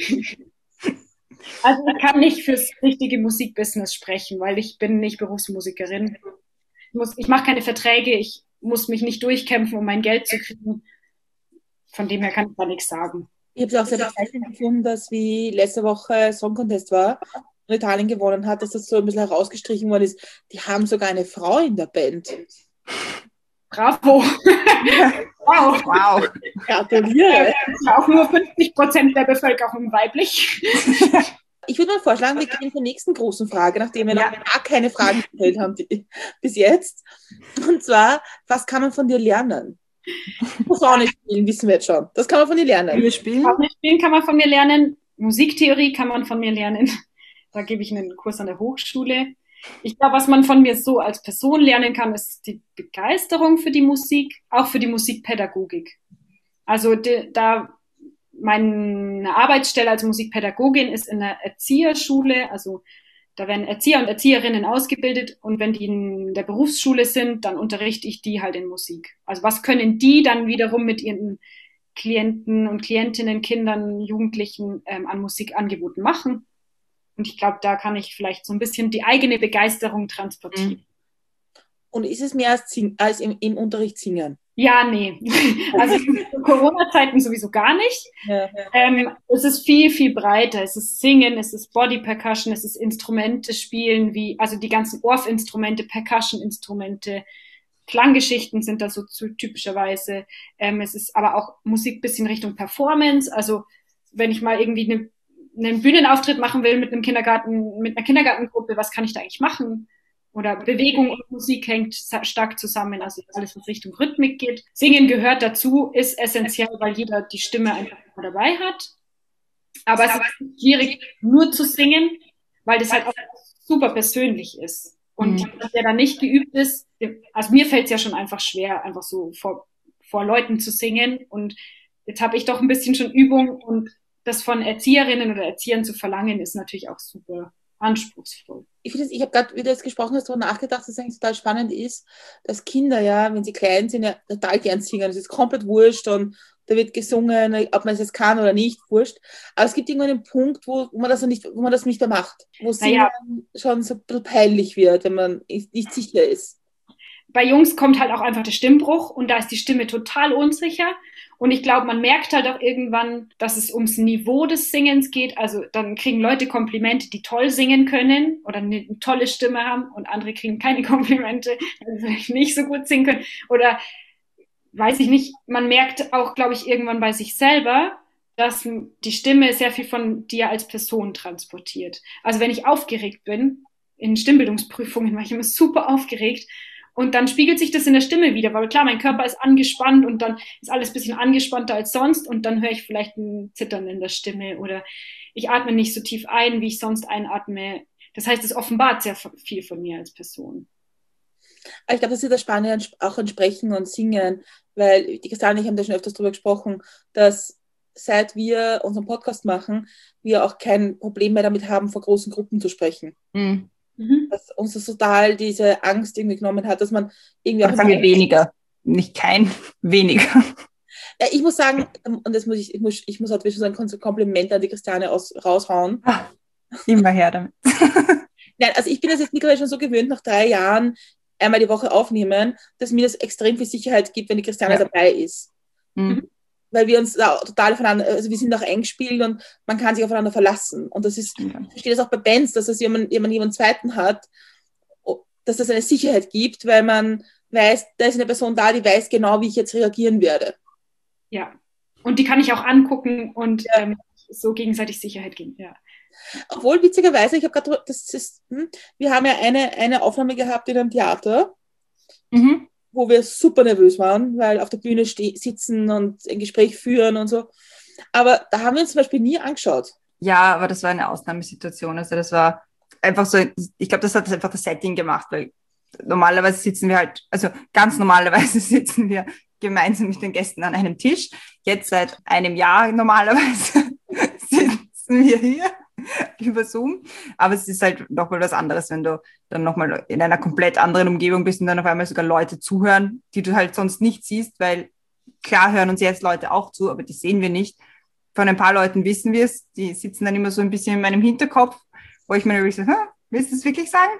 Also ich kann nicht fürs richtige Musikbusiness sprechen, weil ich bin nicht Berufsmusikerin. Ich mache keine Verträge, ich muss mich nicht durchkämpfen, um mein Geld zu kriegen. Von dem her kann ich da nichts sagen. Ich habe es auch sehr bezeichnend gefunden, dass wie letzte Woche Song Contest war und Italien gewonnen hat, dass das so ein bisschen herausgestrichen worden ist. Die haben sogar eine Frau in der Band. Bravo! Wow! Gratuliere! Auch nur 50% der Bevölkerung weiblich. Ich würde mal vorschlagen, wir gehen zur nächsten großen Frage, nachdem wir noch gar keine Fragen gestellt haben bis jetzt. Und zwar, was kann man von dir lernen? Posaune spielen, wissen wir jetzt schon. Das kann man von dir lernen. Posaune spielen kann man von mir lernen. Musiktheorie kann man von mir lernen. Da gebe ich einen Kurs an der Hochschule. Ich glaube, was man von mir so als Person lernen kann, ist die Begeisterung für die Musik, auch für die Musikpädagogik. Also da meine Arbeitsstelle als Musikpädagogin ist in der Erzieherschule, also da werden Erzieher und Erzieherinnen ausgebildet und wenn die in der Berufsschule sind, dann unterrichte ich die halt in Musik. Also was können die dann wiederum mit ihren Klienten und Klientinnen, Kindern, Jugendlichen an Musikangeboten machen? Und ich glaube, da kann ich vielleicht so ein bisschen die eigene Begeisterung transportieren. Und ist es mehr als im Unterricht singen? Ja, nee. Also in Corona-Zeiten sowieso gar nicht. Ja. Es ist viel, viel breiter. Es ist Singen, es ist Body Percussion, es ist Instrumente spielen, also die ganzen Orff-Instrumente, Percussion-Instrumente, Klanggeschichten sind da so typischerweise. Es ist aber auch Musik bisschen Richtung Performance. Also wenn ich mal irgendwie einen Bühnenauftritt machen will mit einer Kindergartengruppe, was kann ich da eigentlich machen? Oder Bewegung und Musik hängt stark zusammen, also alles, was Richtung Rhythmik geht. Singen gehört dazu, ist essentiell, weil jeder die Stimme einfach dabei hat. Aber es ist schwierig, nur zu singen, weil das halt auch super persönlich ist. Und der da nicht geübt ist, also mir fällt es ja schon einfach schwer, einfach so vor Leuten zu singen. Und jetzt habe ich doch ein bisschen schon Übung und das von Erzieherinnen oder Erziehern zu verlangen, ist natürlich auch super anspruchsvoll. Ich habe gerade, wie du jetzt gesprochen hast, darüber nachgedacht, dass es eigentlich total spannend ist, dass Kinder ja, wenn sie klein sind, ja total gern singen. Das ist komplett wurscht und da wird gesungen, ob man es jetzt kann oder nicht, wurscht. Aber es gibt irgendwann einen Punkt, wo man das nicht mehr macht, wo Singen schon so ein bisschen peinlich wird, wenn man nicht sicher ist. Bei Jungs kommt halt auch einfach der Stimmbruch und da ist die Stimme total unsicher. Und ich glaube, man merkt halt auch irgendwann, dass es ums Niveau des Singens geht. Also dann kriegen Leute Komplimente, die toll singen können oder eine tolle Stimme haben und andere kriegen keine Komplimente, weil sie vielleicht nicht so gut singen können. Oder weiß ich nicht, man merkt auch, glaube ich, irgendwann bei sich selber, dass die Stimme sehr viel von dir als Person transportiert. Also wenn ich aufgeregt bin, in Stimmbildungsprüfungen war ich immer super aufgeregt. Und dann spiegelt sich das in der Stimme wieder, weil klar, mein Körper ist angespannt und dann ist alles ein bisschen angespannter als sonst und dann höre ich vielleicht ein Zittern in der Stimme oder ich atme nicht so tief ein, wie ich sonst einatme. Das heißt, es offenbart sehr viel von mir als Person. Ich glaube, das ist das Spannende auch an Sprechen und Singen, weil die Christiane und ich haben da schon öfters drüber gesprochen, dass seit wir unseren Podcast machen, wir auch kein Problem mehr damit haben, vor großen Gruppen zu sprechen. Mhm. Dass uns das total diese Angst irgendwie genommen hat, dass man irgendwie auch... Sagen wir weniger, nicht kein, weniger. Ja, ich muss sagen, und das ich muss halt schon ein Kompliment an die Christiane raushauen. Immer her damit. Nein, also ich bin das jetzt mittlerweile schon so gewöhnt, nach 3 Jahren einmal die Woche aufnehmen, dass mir das extrem viel Sicherheit gibt, wenn die Christiane dabei ist. Mhm. Weil wir uns da total aufeinander, also wir sind auch eingespielt und man kann sich aufeinander verlassen. Und das ist, ich verstehe das auch bei Bands, dass es jemand zweiten hat, dass das eine Sicherheit gibt, weil man weiß, da ist eine Person da, die weiß genau, wie ich jetzt reagieren werde. Ja, und die kann ich auch angucken und so gegenseitig Sicherheit geben, ja. Obwohl, witzigerweise, ich habe gerade, wir haben ja eine Aufnahme gehabt in einem Theater, wo wir super nervös waren, weil auf der Bühne sitzen und ein Gespräch führen und so. Aber da haben wir uns zum Beispiel nie angeschaut. Ja, aber das war eine Ausnahmesituation. Also das war einfach so, ich glaube, das hat einfach das Setting gemacht, weil normalerweise sitzen wir halt, also ganz normalerweise sitzen wir gemeinsam mit den Gästen an einem Tisch. Jetzt seit einem Jahr normalerweise sitzen wir hier über Zoom. Aber es ist halt nochmal was anderes, wenn du dann nochmal in einer komplett anderen Umgebung bist und dann auf einmal sogar Leute zuhören, die du halt sonst nicht siehst, weil klar hören uns jetzt Leute auch zu, aber die sehen wir nicht. Von ein paar Leuten wissen wir es, die sitzen dann immer so ein bisschen in meinem Hinterkopf, wo ich mir natürlich so, willst du es wirklich sagen?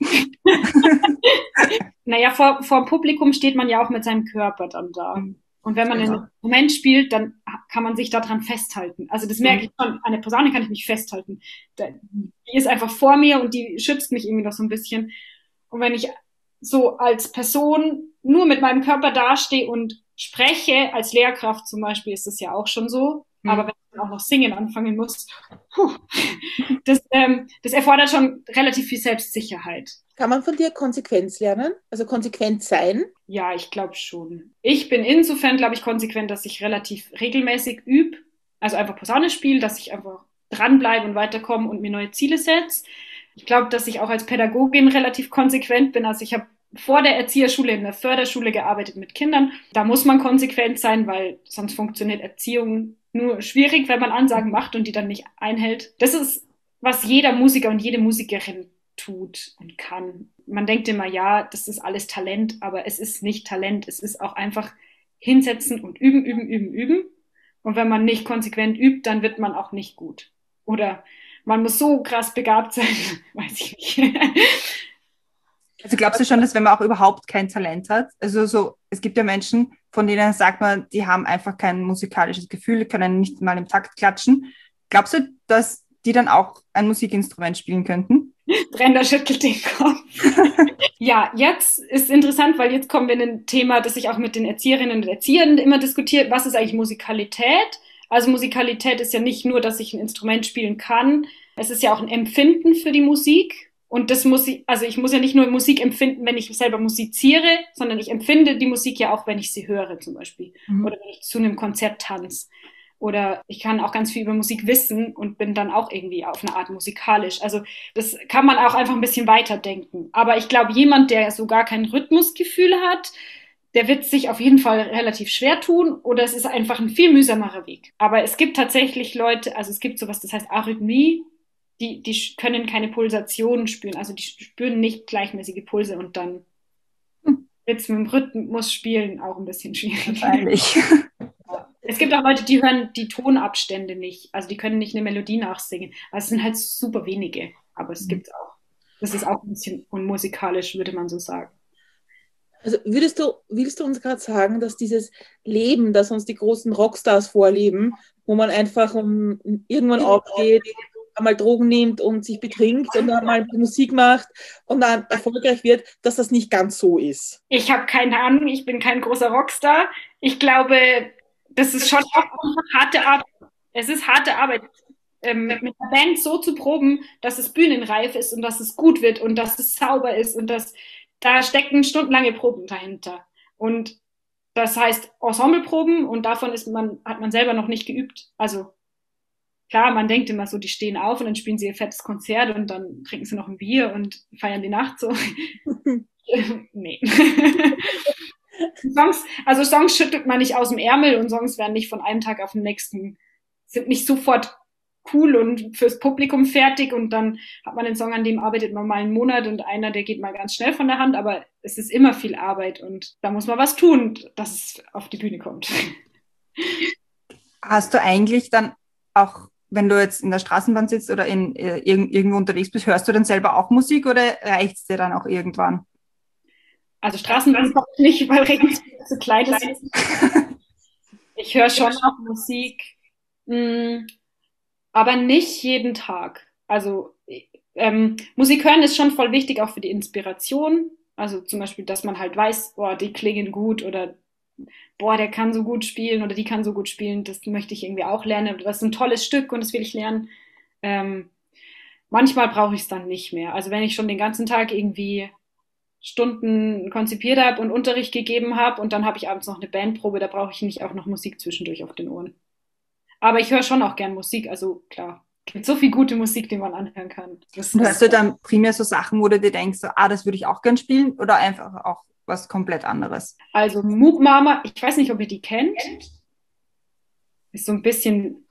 Naja, vor dem Publikum steht man ja auch mit seinem Körper dann da. Und wenn man einen Moment spielt, dann kann man sich daran festhalten. Also das merke ich schon, an der Posaune kann ich mich festhalten. Die ist einfach vor mir und die schützt mich irgendwie noch so ein bisschen. Und wenn ich so als Person nur mit meinem Körper dastehe und spreche, als Lehrkraft zum Beispiel, ist das ja auch schon so. Aber wenn ich dann auch noch singen anfangen muss, das erfordert schon relativ viel Selbstsicherheit. Kann man von dir Konsequenz lernen? Also konsequent sein? Ja, ich glaube schon. Ich bin insofern, glaube ich, konsequent, dass ich relativ regelmäßig übe, also einfach Posaune spiele, dass ich einfach dranbleibe und weiterkomme und mir neue Ziele setze. Ich glaube, dass ich auch als Pädagogin relativ konsequent bin. Also ich habe vor der Erzieherschule in der Förderschule gearbeitet mit Kindern. Da muss man konsequent sein, weil sonst funktioniert Erziehung nur schwierig, wenn man Ansagen macht und die dann nicht einhält. Das ist, was jeder Musiker und jede Musikerin tut und kann. Man denkt immer, ja, das ist alles Talent, aber es ist nicht Talent. Es ist auch einfach hinsetzen und üben, üben, üben, üben. Und wenn man nicht konsequent übt, dann wird man auch nicht gut. Oder man muss so krass begabt sein, weiß ich nicht. Also glaubst du schon, dass wenn man auch überhaupt kein Talent hat, also so, es gibt ja Menschen, von denen sagt man, die haben einfach kein musikalisches Gefühl, können nicht mal im Takt klatschen. Glaubst du, dass die dann auch ein Musikinstrument spielen könnten? Brenda schüttelt den Kopf. Ja, jetzt ist interessant, weil jetzt kommen wir in ein Thema, das ich auch mit den Erzieherinnen und Erziehern immer diskutiere. Was ist eigentlich Musikalität? Also Musikalität ist ja nicht nur, dass ich ein Instrument spielen kann. Es ist ja auch ein Empfinden für die Musik. Und das muss ich, also ich muss ja nicht nur Musik empfinden, wenn ich selber musiziere, sondern ich empfinde die Musik ja auch, wenn ich sie höre zum Beispiel. Oder wenn ich zu einem Konzert tanze. Oder ich kann auch ganz viel über Musik wissen und bin dann auch irgendwie auf eine Art musikalisch. Also das kann man auch einfach ein bisschen weiterdenken. Aber ich glaube, jemand, der so gar kein Rhythmusgefühl hat, der wird sich auf jeden Fall relativ schwer tun oder es ist einfach ein viel mühsamerer Weg. Aber es gibt tatsächlich Leute, also es gibt sowas, das heißt Arrhythmie, die können keine Pulsationen spüren. Also die spüren nicht gleichmäßige Pulse und dann wird es mit dem Rhythmus spielen auch ein bisschen schwierig. Wahrscheinlich. Es gibt auch Leute, die hören die Tonabstände nicht. Also die können nicht eine Melodie nachsingen. Also es sind halt super wenige. Aber es gibt auch. Das ist auch ein bisschen unmusikalisch, würde man so sagen. Also willst du uns gerade sagen, dass dieses Leben, das uns die großen Rockstars vorleben, wo man einfach irgendwann aufgeht, einmal Drogen nimmt und sich betrinkt und dann mal Musik macht und dann erfolgreich wird, dass das nicht ganz so ist? Ich habe keine Ahnung, ich bin kein großer Rockstar. Ich glaube, das ist schon auch harte Arbeit. Es ist harte Arbeit, mit der Band so zu proben, dass es bühnenreif ist und dass es gut wird und dass es sauber ist und dass da stecken stundenlange Proben dahinter. Und das heißt Ensembleproben und davon hat man selber noch nicht geübt. Also klar, man denkt immer so, die stehen auf und dann spielen sie ihr fettes Konzert und dann trinken sie noch ein Bier und feiern die Nacht so. Nee. Songs schüttelt man nicht aus dem Ärmel und Songs werden nicht von einem Tag auf den nächsten, sind nicht sofort cool und fürs Publikum fertig und dann hat man einen Song, an dem arbeitet man mal einen Monat und einer, der geht mal ganz schnell von der Hand, aber es ist immer viel Arbeit und da muss man was tun, dass es auf die Bühne kommt. Hast du eigentlich dann auch, wenn du jetzt in der Straßenbahn sitzt oder irgendwo unterwegs bist, hörst du dann selber auch Musik oder reicht es dir dann auch irgendwann? Also Straßenbahn kommt nicht, weil Regen zu klein ist. Ich höre schon auch Musik, aber nicht jeden Tag. Also Musik hören ist schon voll wichtig, auch für die Inspiration. Also zum Beispiel, dass man halt weiß, boah, die klingen gut oder boah, der kann so gut spielen oder die kann so gut spielen, das möchte ich irgendwie auch lernen. Oder das ist ein tolles Stück und das will ich lernen. Manchmal brauche ich es dann nicht mehr. Also wenn ich schon den ganzen Tag irgendwie Stunden konzipiert habe und Unterricht gegeben habe und dann habe ich abends noch eine Bandprobe, da brauche ich nicht auch noch Musik zwischendurch auf den Ohren. Aber ich höre schon auch gern Musik, also klar, es gibt so viel gute Musik, die man anhören kann. Und hörst du dann primär so Sachen, wo du dir denkst, so, das würde ich auch gern spielen oder einfach auch was komplett anderes? Also Moog Mama, ich weiß nicht, ob ihr die kennt, ist so ein bisschen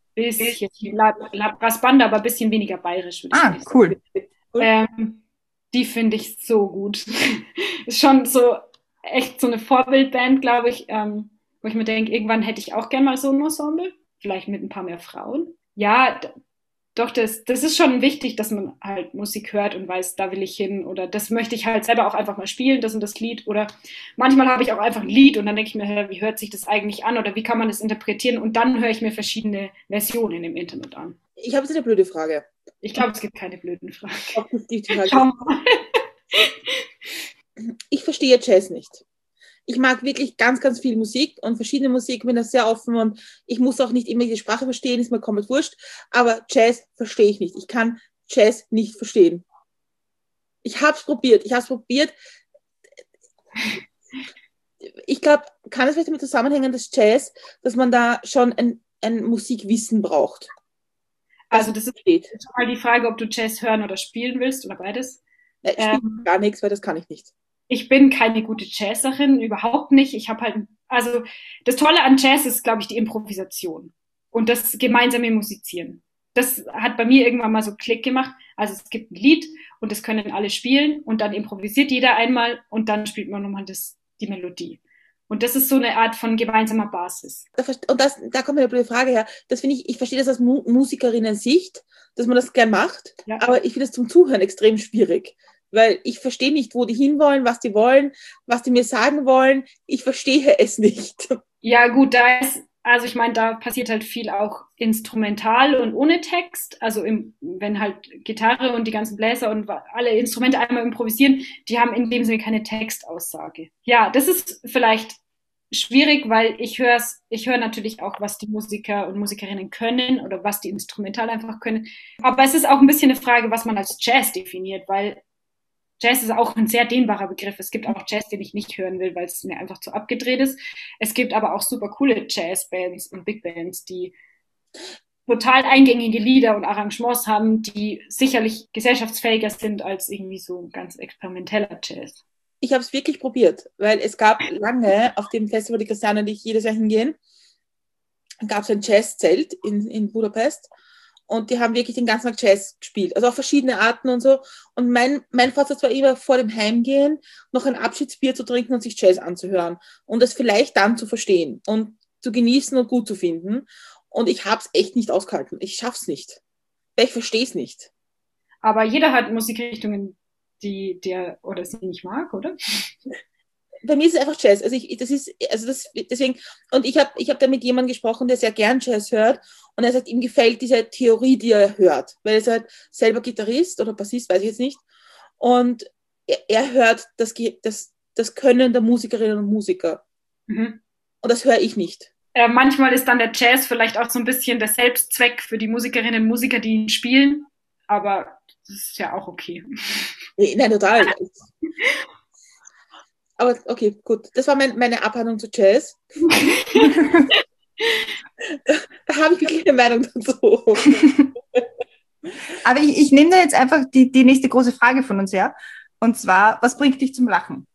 Brass Banda, aber ein bisschen weniger bayerisch, würde ich sagen. Cool. Die finde ich so gut. Ist schon so echt so eine Vorbildband, glaube ich, wo ich mir denke, irgendwann hätte ich auch gerne mal so ein Ensemble, vielleicht mit ein paar mehr Frauen. Ja, doch, das ist schon wichtig, dass man halt Musik hört und weiß, da will ich hin oder das möchte ich halt selber auch einfach mal spielen, das und das Lied oder manchmal habe ich auch einfach ein Lied und dann denke ich mir, wie hört sich das eigentlich an oder wie kann man das interpretieren und dann höre ich mir verschiedene Versionen im Internet an. Ich habe jetzt eine blöde Frage. Ich glaube, es gibt keine blöden Fragen. Ich verstehe Jazz nicht. Ich mag wirklich ganz, ganz viel Musik und verschiedene Musik, bin da sehr offen und ich muss auch nicht immer die Sprache verstehen, ist mir komplett wurscht, aber Jazz verstehe ich nicht. Ich kann Jazz nicht verstehen. Ich habe es probiert. Ich glaube, kann es vielleicht damit zusammenhängen, dass Jazz, dass man da schon ein Musikwissen braucht? Also das ist schon mal die Frage, ob du Jazz hören oder spielen willst oder beides. Ich spiele gar nichts, weil das kann ich nicht. Ich bin keine gute Jazzerin, überhaupt nicht. Ich habe halt, also das Tolle an Jazz ist, glaube ich, die Improvisation. und das gemeinsame Musizieren. Das hat bei mir irgendwann mal so Klick gemacht. Also es gibt ein Lied und das können alle spielen und dann improvisiert jeder einmal und dann spielt man nochmal die Melodie. Und das ist so eine Art von gemeinsamer Basis. Und da kommt mir die Frage her. Das finde ich verstehe das aus Musikerinnen-Sicht, dass man das gern macht, Ja. aber ich finde es zum Zuhören extrem schwierig, weil ich verstehe nicht, wo die hinwollen, was die mir sagen wollen. Ich verstehe es nicht. Ja, gut, also ich meine, da passiert halt viel auch instrumental und ohne Text. Also wenn halt Gitarre und die ganzen Bläser und alle Instrumente einmal improvisieren, die haben in dem Sinne keine Textaussage. Ja, das ist vielleicht schwierig, weil ich höre natürlich auch, was die Musiker und Musikerinnen können oder was die instrumental einfach können. Aber es ist auch ein bisschen eine Frage, was man als Jazz definiert, weil Jazz ist auch ein sehr dehnbarer Begriff. Es gibt auch Jazz, den ich nicht hören will, weil es mir einfach zu abgedreht ist. Es gibt aber auch super coole Jazzbands und Big Bands, die total eingängige Lieder und Arrangements haben, die sicherlich gesellschaftsfähiger sind als irgendwie so ganz experimenteller Jazz. Ich habe es wirklich probiert, weil es gab lange auf dem Festival, die Christiane und ich jedes Jahr hingehen, gab es ein Jazzzelt in Budapest. Und die haben wirklich den ganzen Tag Jazz gespielt. Also auch verschiedene Arten und so. Und mein Vorsatz war immer, vor dem Heimgehen noch ein Abschiedsbier zu trinken und sich Jazz anzuhören. Und das vielleicht dann zu verstehen und zu genießen und gut zu finden. Und ich habe es echt nicht ausgehalten. Ich schaff's nicht. Weil ich verstehe es nicht. Aber jeder hat Musikrichtungen, die der oder sie nicht mag, oder? Bei mir ist es einfach Jazz. Deswegen, und ich hab da mit jemandem gesprochen, der sehr gern Jazz hört, und er sagt, ihm gefällt diese Theorie, die er hört, weil er ist halt selber Gitarrist oder Bassist, weiß ich jetzt nicht, und er hört das Können der Musikerinnen und Musiker. Mhm. Und das höre ich nicht. Manchmal ist dann der Jazz vielleicht auch so ein bisschen der Selbstzweck für die Musikerinnen und Musiker, die ihn spielen, aber das ist ja auch okay. Nein, total. Aber okay, gut. Das war meine Abhandlung zu Jazz. Da habe ich wirklich eine Meinung dazu. Aber ich nehme da jetzt einfach die nächste große Frage von uns her. Und zwar, was bringt dich zum Lachen?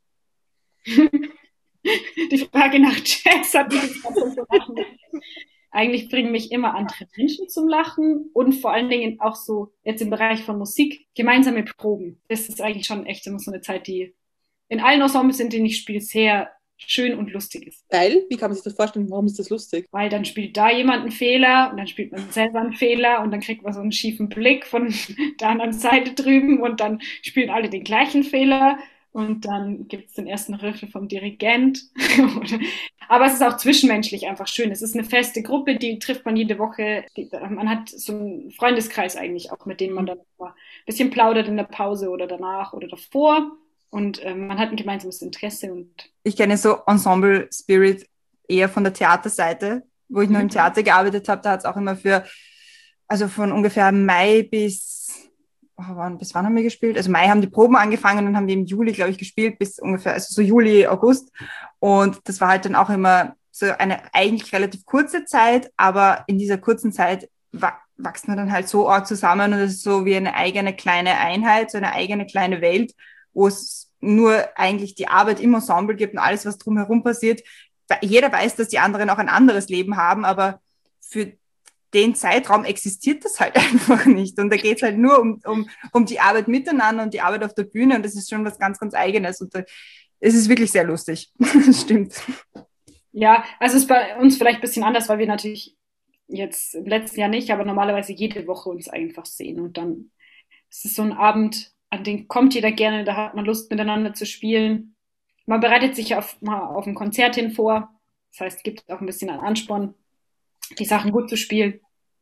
Die Frage nach Jazz hat mich zum Lachen. Eigentlich bringen mich immer andere Menschen zum Lachen und vor allen Dingen auch so jetzt im Bereich von Musik gemeinsame Proben. Das ist eigentlich schon echt immer so eine Zeit, die in allen Ensembles, in denen ich spiele, sehr schön und lustig ist. Weil, wie kann man sich das vorstellen? Warum ist das lustig? Weil dann spielt da jemand einen Fehler und dann spielt man selber einen Fehler und dann kriegt man so einen schiefen Blick von der anderen Seite drüben und dann spielen alle den gleichen Fehler und dann gibt es den ersten Riffel vom Dirigent. Aber es ist auch zwischenmenschlich einfach schön. Es ist eine feste Gruppe, die trifft man jede Woche. Man hat so einen Freundeskreis eigentlich auch, mit dem man dann mal ein bisschen plaudert in der Pause oder danach oder davor. Und man hat ein gemeinsames Interesse. Und ich kenne so Ensemble Spirit eher von der Theaterseite, wo ich noch im Theater gearbeitet habe. Da hat es auch immer also von ungefähr Mai bis wann haben wir gespielt? Also Mai haben die Proben angefangen und dann haben die im Juli, glaube ich, gespielt, bis ungefähr, also so Juli, August. Und das war halt dann auch immer so eine eigentlich relativ kurze Zeit, aber in dieser kurzen Zeit wächst man dann halt so arg zusammen und es ist so wie eine eigene kleine Einheit, so eine eigene kleine Welt, wo es nur eigentlich die Arbeit im Ensemble gibt und alles, was drumherum passiert. Jeder weiß, dass die anderen auch ein anderes Leben haben, aber für den Zeitraum existiert das halt einfach nicht. Und da geht es halt nur um die Arbeit miteinander und die Arbeit auf der Bühne und das ist schon was ganz, ganz Eigenes. Und es ist wirklich sehr lustig. Das stimmt. Ja, also es ist bei uns vielleicht ein bisschen anders, weil wir natürlich jetzt im letzten Jahr nicht, aber normalerweise jede Woche uns einfach sehen. Und dann ist es so ein Abend, an den kommt jeder gerne, da hat man Lust miteinander zu spielen. Man bereitet sich mal auf ein Konzert hin vor. Das heißt, es gibt auch ein bisschen an Ansporn, die Sachen gut zu spielen.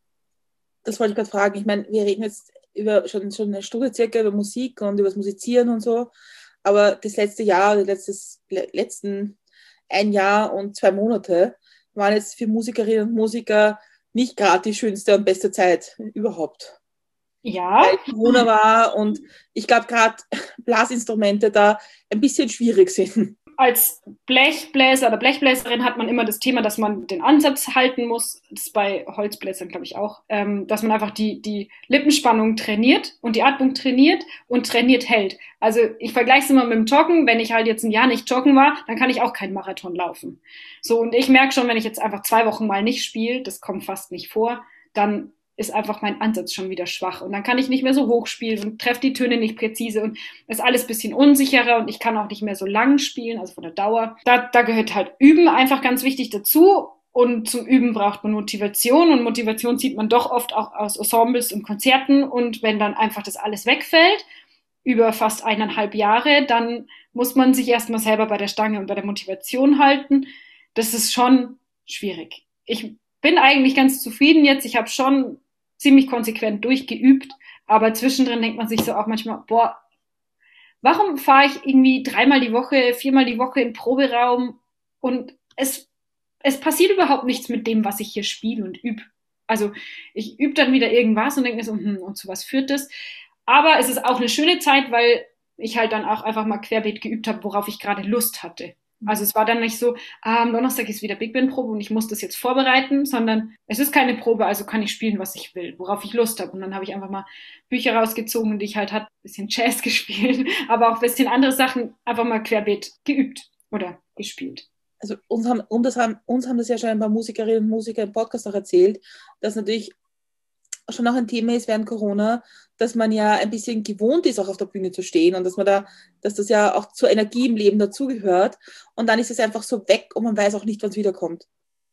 Das wollte ich gerade fragen. Ich meine, wir reden jetzt schon eine Stunde circa über Musik und über das Musizieren und so. Aber das letzte Jahr oder letzten 1 Jahr und 2 Monate waren jetzt für Musikerinnen und Musiker nicht gerade die schönste und beste Zeit überhaupt. Ja. Weil Corona war und ich glaube gerade Blasinstrumente da ein bisschen schwierig sind. als Blechbläser oder Blechbläserin hat man immer das Thema, dass man den Ansatz halten muss. Das ist bei Holzbläsern, glaube ich, auch. Dass man einfach die Lippenspannung trainiert und die Atmung trainiert und trainiert hält. Also ich vergleiche es immer mit dem Joggen. Wenn ich halt jetzt ein Jahr nicht joggen war, dann kann ich auch keinen Marathon laufen. So, und ich merke schon, wenn ich jetzt einfach 2 Wochen mal nicht spiele, das kommt fast nicht vor, dann ist einfach mein Ansatz schon wieder schwach. Und dann kann ich nicht mehr so hoch spielen und treffe die Töne nicht präzise und ist alles ein bisschen unsicherer und ich kann auch nicht mehr so lang spielen, also von der Dauer. Da gehört halt Üben einfach ganz wichtig dazu. Und zum Üben braucht man Motivation und Motivation zieht man doch oft auch aus Ensembles und Konzerten. Und wenn dann einfach das alles wegfällt, über fast 1,5 Jahre, dann muss man sich erstmal selber bei der Stange und bei der Motivation halten. Das ist schon schwierig. Ich bin eigentlich ganz zufrieden jetzt. Ich habe schon ziemlich konsequent durchgeübt, aber zwischendrin denkt man sich so auch manchmal, boah, warum fahre ich irgendwie 3-mal die Woche, 4-mal die Woche in den Proberaum und es passiert überhaupt nichts mit dem, was ich hier spiele und übe. Also ich übe dann wieder irgendwas und denke mir so, und zu was führt das? Aber es ist auch eine schöne Zeit, weil ich halt dann auch einfach mal querbeet geübt habe, worauf ich gerade Lust hatte. Also es war dann nicht so, am Donnerstag ist wieder Big Band Probe und ich muss das jetzt vorbereiten, sondern es ist keine Probe, also kann ich spielen, was ich will, worauf ich Lust habe. Und dann habe ich einfach mal Bücher rausgezogen, die ich halt hatte, ein bisschen Jazz gespielt, aber auch ein bisschen andere Sachen einfach mal querbeet geübt oder gespielt. Also uns haben das ja schon ein paar Musikerinnen und Musiker im Podcast auch erzählt, dass natürlich schon auch ein Thema ist während Corona, dass man ja ein bisschen gewohnt ist, auch auf der Bühne zu stehen und dass das ja auch zur Energie im Leben dazugehört und dann ist es einfach so weg und man weiß auch nicht, wann es wiederkommt.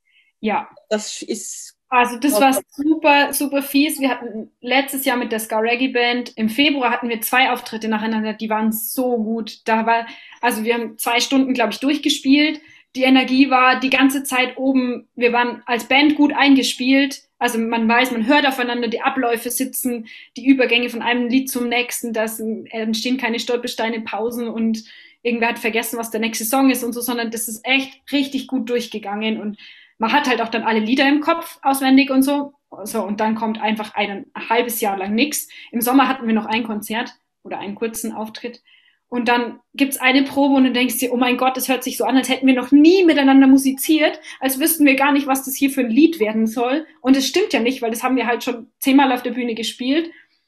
Ja. Das ist... Also das war super, super fies. Wir hatten letztes Jahr mit der Ska Reggae Band, im Februar hatten wir 2 Auftritte nacheinander, die waren so gut. Also wir haben 2 Stunden, glaube ich, durchgespielt. Die Energie war die ganze Zeit oben. Wir waren als Band gut eingespielt. Also man weiß, man hört aufeinander, die Abläufe sitzen, die Übergänge von einem Lied zum nächsten, da entstehen keine Stolpersteine, Pausen und irgendwer hat vergessen, was der nächste Song ist und so, sondern das ist echt richtig gut durchgegangen und man hat halt auch dann alle Lieder im Kopf auswendig und so. Und dann kommt einfach ein halbes Jahr lang nichts. Im Sommer hatten wir noch ein Konzert oder einen kurzen Auftritt. Und dann gibt's eine Probe und du denkst dir, oh mein Gott, das hört sich so an, als hätten wir noch nie miteinander musiziert, als wüssten wir gar nicht, was das hier für ein Lied werden soll. Und es stimmt ja nicht, weil das haben wir halt schon 10-mal auf der Bühne gespielt,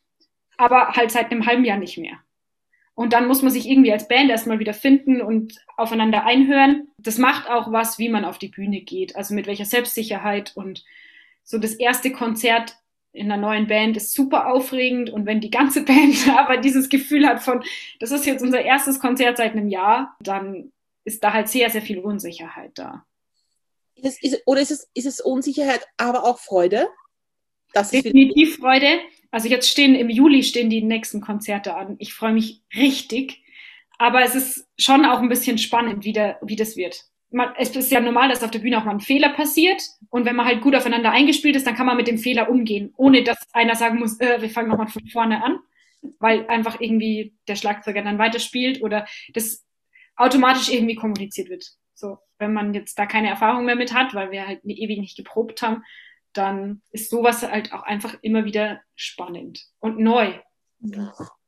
aber halt seit einem halben Jahr nicht mehr. Und dann muss man sich irgendwie als Band erstmal wieder finden und aufeinander einhören. Das macht auch was, wie man auf die Bühne geht, also mit welcher Selbstsicherheit. Und so das erste Konzert in einer neuen Band ist super aufregend. Und wenn die ganze Band aber dieses Gefühl hat von, das ist jetzt unser erstes Konzert seit einem Jahr, dann ist da halt sehr, sehr viel Unsicherheit da. Ist es Unsicherheit, aber auch Freude? Definitiv Freude. Also jetzt im Juli stehen die nächsten Konzerte an. Ich freue mich richtig. Aber es ist schon auch ein bisschen spannend, wie das wird. Es ist ja normal, dass auf der Bühne auch mal ein Fehler passiert. Und wenn man halt gut aufeinander eingespielt ist, dann kann man mit dem Fehler umgehen, ohne dass einer sagen muss, wir fangen nochmal von vorne an, weil einfach irgendwie der Schlagzeuger dann weiterspielt oder das automatisch irgendwie kommuniziert wird. So, wenn man jetzt da keine Erfahrung mehr mit hat, weil wir halt ewig nicht geprobt haben, dann ist sowas halt auch einfach immer wieder spannend und neu. Und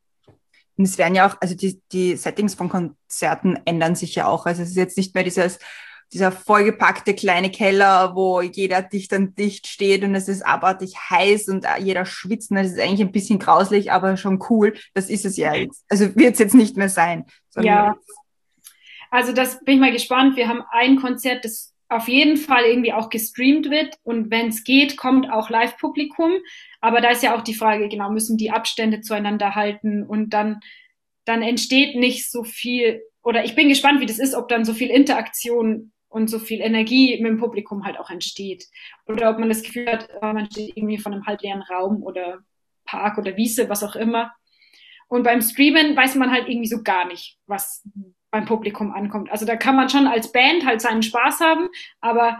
es werden ja auch, also die Settings von Konzerten ändern sich ja auch. Also es ist jetzt nicht mehr dieser vollgepackte kleine Keller, wo jeder dicht an dicht steht und es ist abartig heiß und jeder schwitzt. Das ist eigentlich ein bisschen grauslich, aber schon cool. Das ist es ja jetzt. Also wird es jetzt nicht mehr sein. Ja, also das bin ich mal gespannt. Wir haben ein Konzert, das auf jeden Fall irgendwie auch gestreamt wird und wenn es geht, kommt auch Live-Publikum. Aber da ist ja auch die Frage, genau, müssen die Abstände zueinander halten und dann entsteht nicht so viel, oder ich bin gespannt, wie das ist, ob dann so viel Interaktion und so viel Energie mit dem Publikum halt auch entsteht. Oder ob man das Gefühl hat, man steht irgendwie von einem halbleeren Raum oder Park oder Wiese, was auch immer. Und beim Streamen weiß man halt irgendwie so gar nicht, was beim Publikum ankommt. Also da kann man schon als Band halt seinen Spaß haben, aber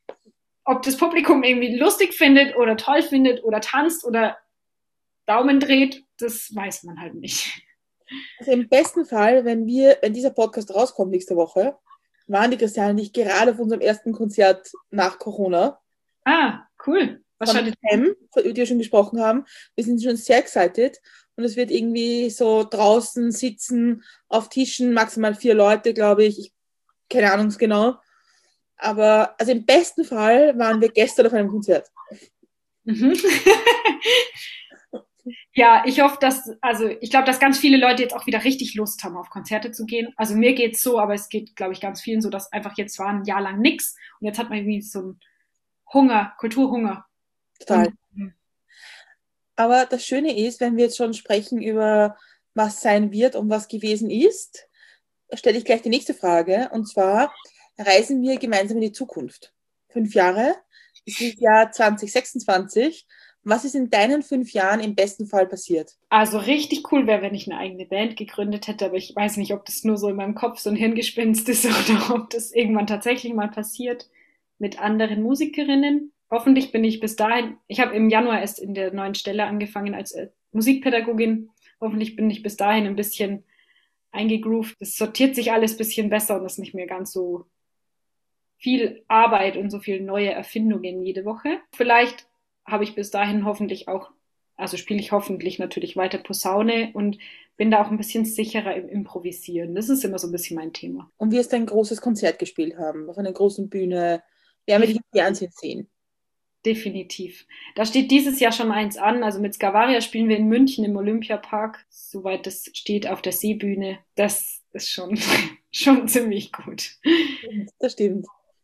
ob das Publikum irgendwie lustig findet oder toll findet oder tanzt oder Daumen dreht, das weiß man halt nicht. Also im besten Fall, wenn dieser Podcast rauskommt nächste Woche, waren die Christiane nicht gerade auf unserem ersten Konzert nach Corona. Ah, cool. Was von Hem, über die wir schon gesprochen haben. Wir sind schon sehr excited und es wird irgendwie so draußen sitzen, auf Tischen, maximal 4 Leute, glaube ich. keine Ahnung genau. Aber also im besten Fall waren wir gestern auf einem Konzert. Mhm. Ja, ich hoffe, ich glaube, dass ganz viele Leute jetzt auch wieder richtig Lust haben, auf Konzerte zu gehen. Also mir geht's so, aber es geht, glaube ich, ganz vielen so, dass einfach jetzt war ein Jahr lang nix und jetzt hat man irgendwie so einen Hunger, Kulturhunger. Total. Aber das Schöne ist, wenn wir jetzt schon sprechen über was sein wird und was gewesen ist, stelle ich gleich die nächste Frage. Und zwar, reisen wir gemeinsam in die Zukunft? 5 Jahre, es ist Jahr 2026. Was ist in deinen 5 Jahren im besten Fall passiert? Also richtig cool wäre, wenn ich eine eigene Band gegründet hätte, aber ich weiß nicht, ob das nur so in meinem Kopf so ein Hirngespinst ist oder ob das irgendwann tatsächlich mal passiert mit anderen Musikerinnen. Hoffentlich bin ich bis dahin, ich habe im Januar erst in der neuen Stelle angefangen als Musikpädagogin. Hoffentlich bin ich bis dahin ein bisschen eingegroovt. Es sortiert sich alles ein bisschen besser und ist nicht mehr ganz so viel Arbeit und so viele neue Erfindungen jede Woche. Vielleicht habe ich bis dahin hoffentlich auch, also spiele ich hoffentlich natürlich weiter Posaune und bin da auch ein bisschen sicherer im Improvisieren. Das ist immer so ein bisschen mein Thema. Und wir jetzt ein großes Konzert gespielt haben, auf einer großen Bühne, werden wir dich im Fernsehen sehen. Definitiv. Da steht dieses Jahr schon eins an. Also mit Skavaria spielen wir in München im Olympiapark. Soweit das steht auf der Seebühne. Das ist schon, schon ziemlich gut. Das stimmt.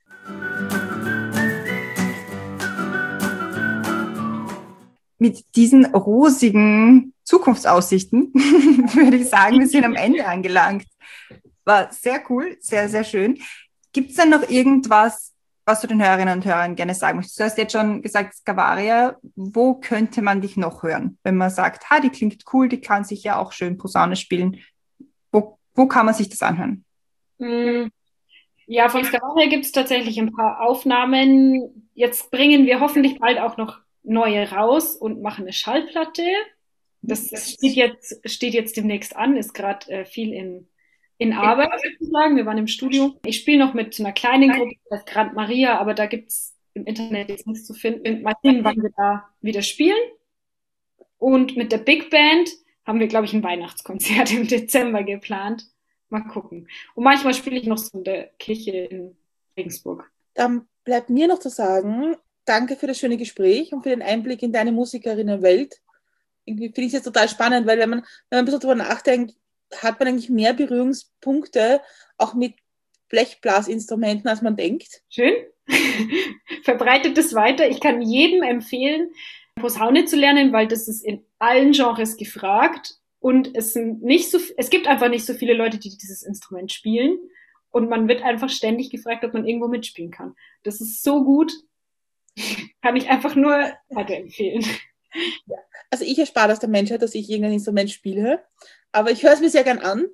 Mit diesen rosigen Zukunftsaussichten würde ich sagen, wir sind am Ende angelangt. War sehr cool, sehr, sehr schön. Gibt es denn noch irgendwas, was du den Hörerinnen und Hörern gerne sagen möchtest? Du hast jetzt schon gesagt, Skavaria, wo könnte man dich noch hören? Wenn man sagt, die klingt cool, die kann sich ja auch schön Posaune spielen. Wo kann man sich das anhören? Ja, von Skavaria gibt es tatsächlich ein paar Aufnahmen. Jetzt bringen wir hoffentlich bald auch noch neue raus und machen eine Schallplatte. Das steht jetzt demnächst an, ist gerade viel in Arbeit sozusagen. Wir waren im Studio. Ich spiele noch mit einer kleinen Gruppe, das heißt Grand Maria, aber da gibt's im Internet jetzt nichts zu finden. Mal sehen, wann wir da wieder spielen. Und mit der Big Band haben wir, glaube ich, ein Weihnachtskonzert im Dezember geplant. Mal gucken. Und manchmal spiele ich noch so in der Kirche in Regensburg. Dann bleibt mir noch zu sagen, danke für das schöne Gespräch und für den Einblick in deine Musikerinnenwelt. Irgendwie finde ich es jetzt total spannend, weil wenn man ein bisschen darüber nachdenkt, hat man eigentlich mehr Berührungspunkte auch mit Blechblasinstrumenten, als man denkt. Schön. Verbreitet es weiter. Ich kann jedem empfehlen, Posaune zu lernen, weil das ist in allen Genres gefragt und es gibt einfach nicht so viele Leute, die dieses Instrument spielen und man wird einfach ständig gefragt, ob man irgendwo mitspielen kann. Das ist so gut. Kann ich einfach nur weiterempfehlen. Ja. Also ich erspare das der Menschheit, dass ich irgendein Instrument spiele, aber ich höre es mir sehr gern an.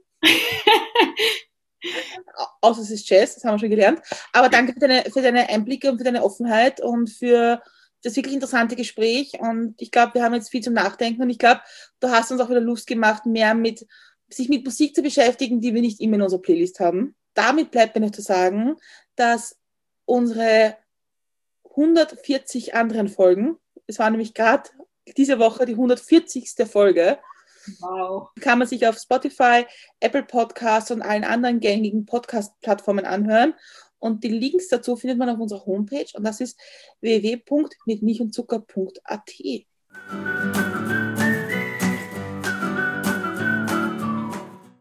Außer es ist Jazz, das haben wir schon gelernt. Aber danke für deine Einblicke und für deine Offenheit und für das wirklich interessante Gespräch. Und ich glaube, wir haben jetzt viel zum Nachdenken und ich glaube, du hast uns auch wieder Lust gemacht, mehr sich mit Musik zu beschäftigen, die wir nicht immer in unserer Playlist haben. Damit bleibt mir noch zu sagen, dass unsere 140 anderen Folgen, es war nämlich gerade diese Woche die 140. Folge, wow, kann man sich auf Spotify, Apple Podcasts und allen anderen gängigen Podcast-Plattformen anhören. Und die Links dazu findet man auf unserer Homepage und das ist www.mitmilchundzucker.at.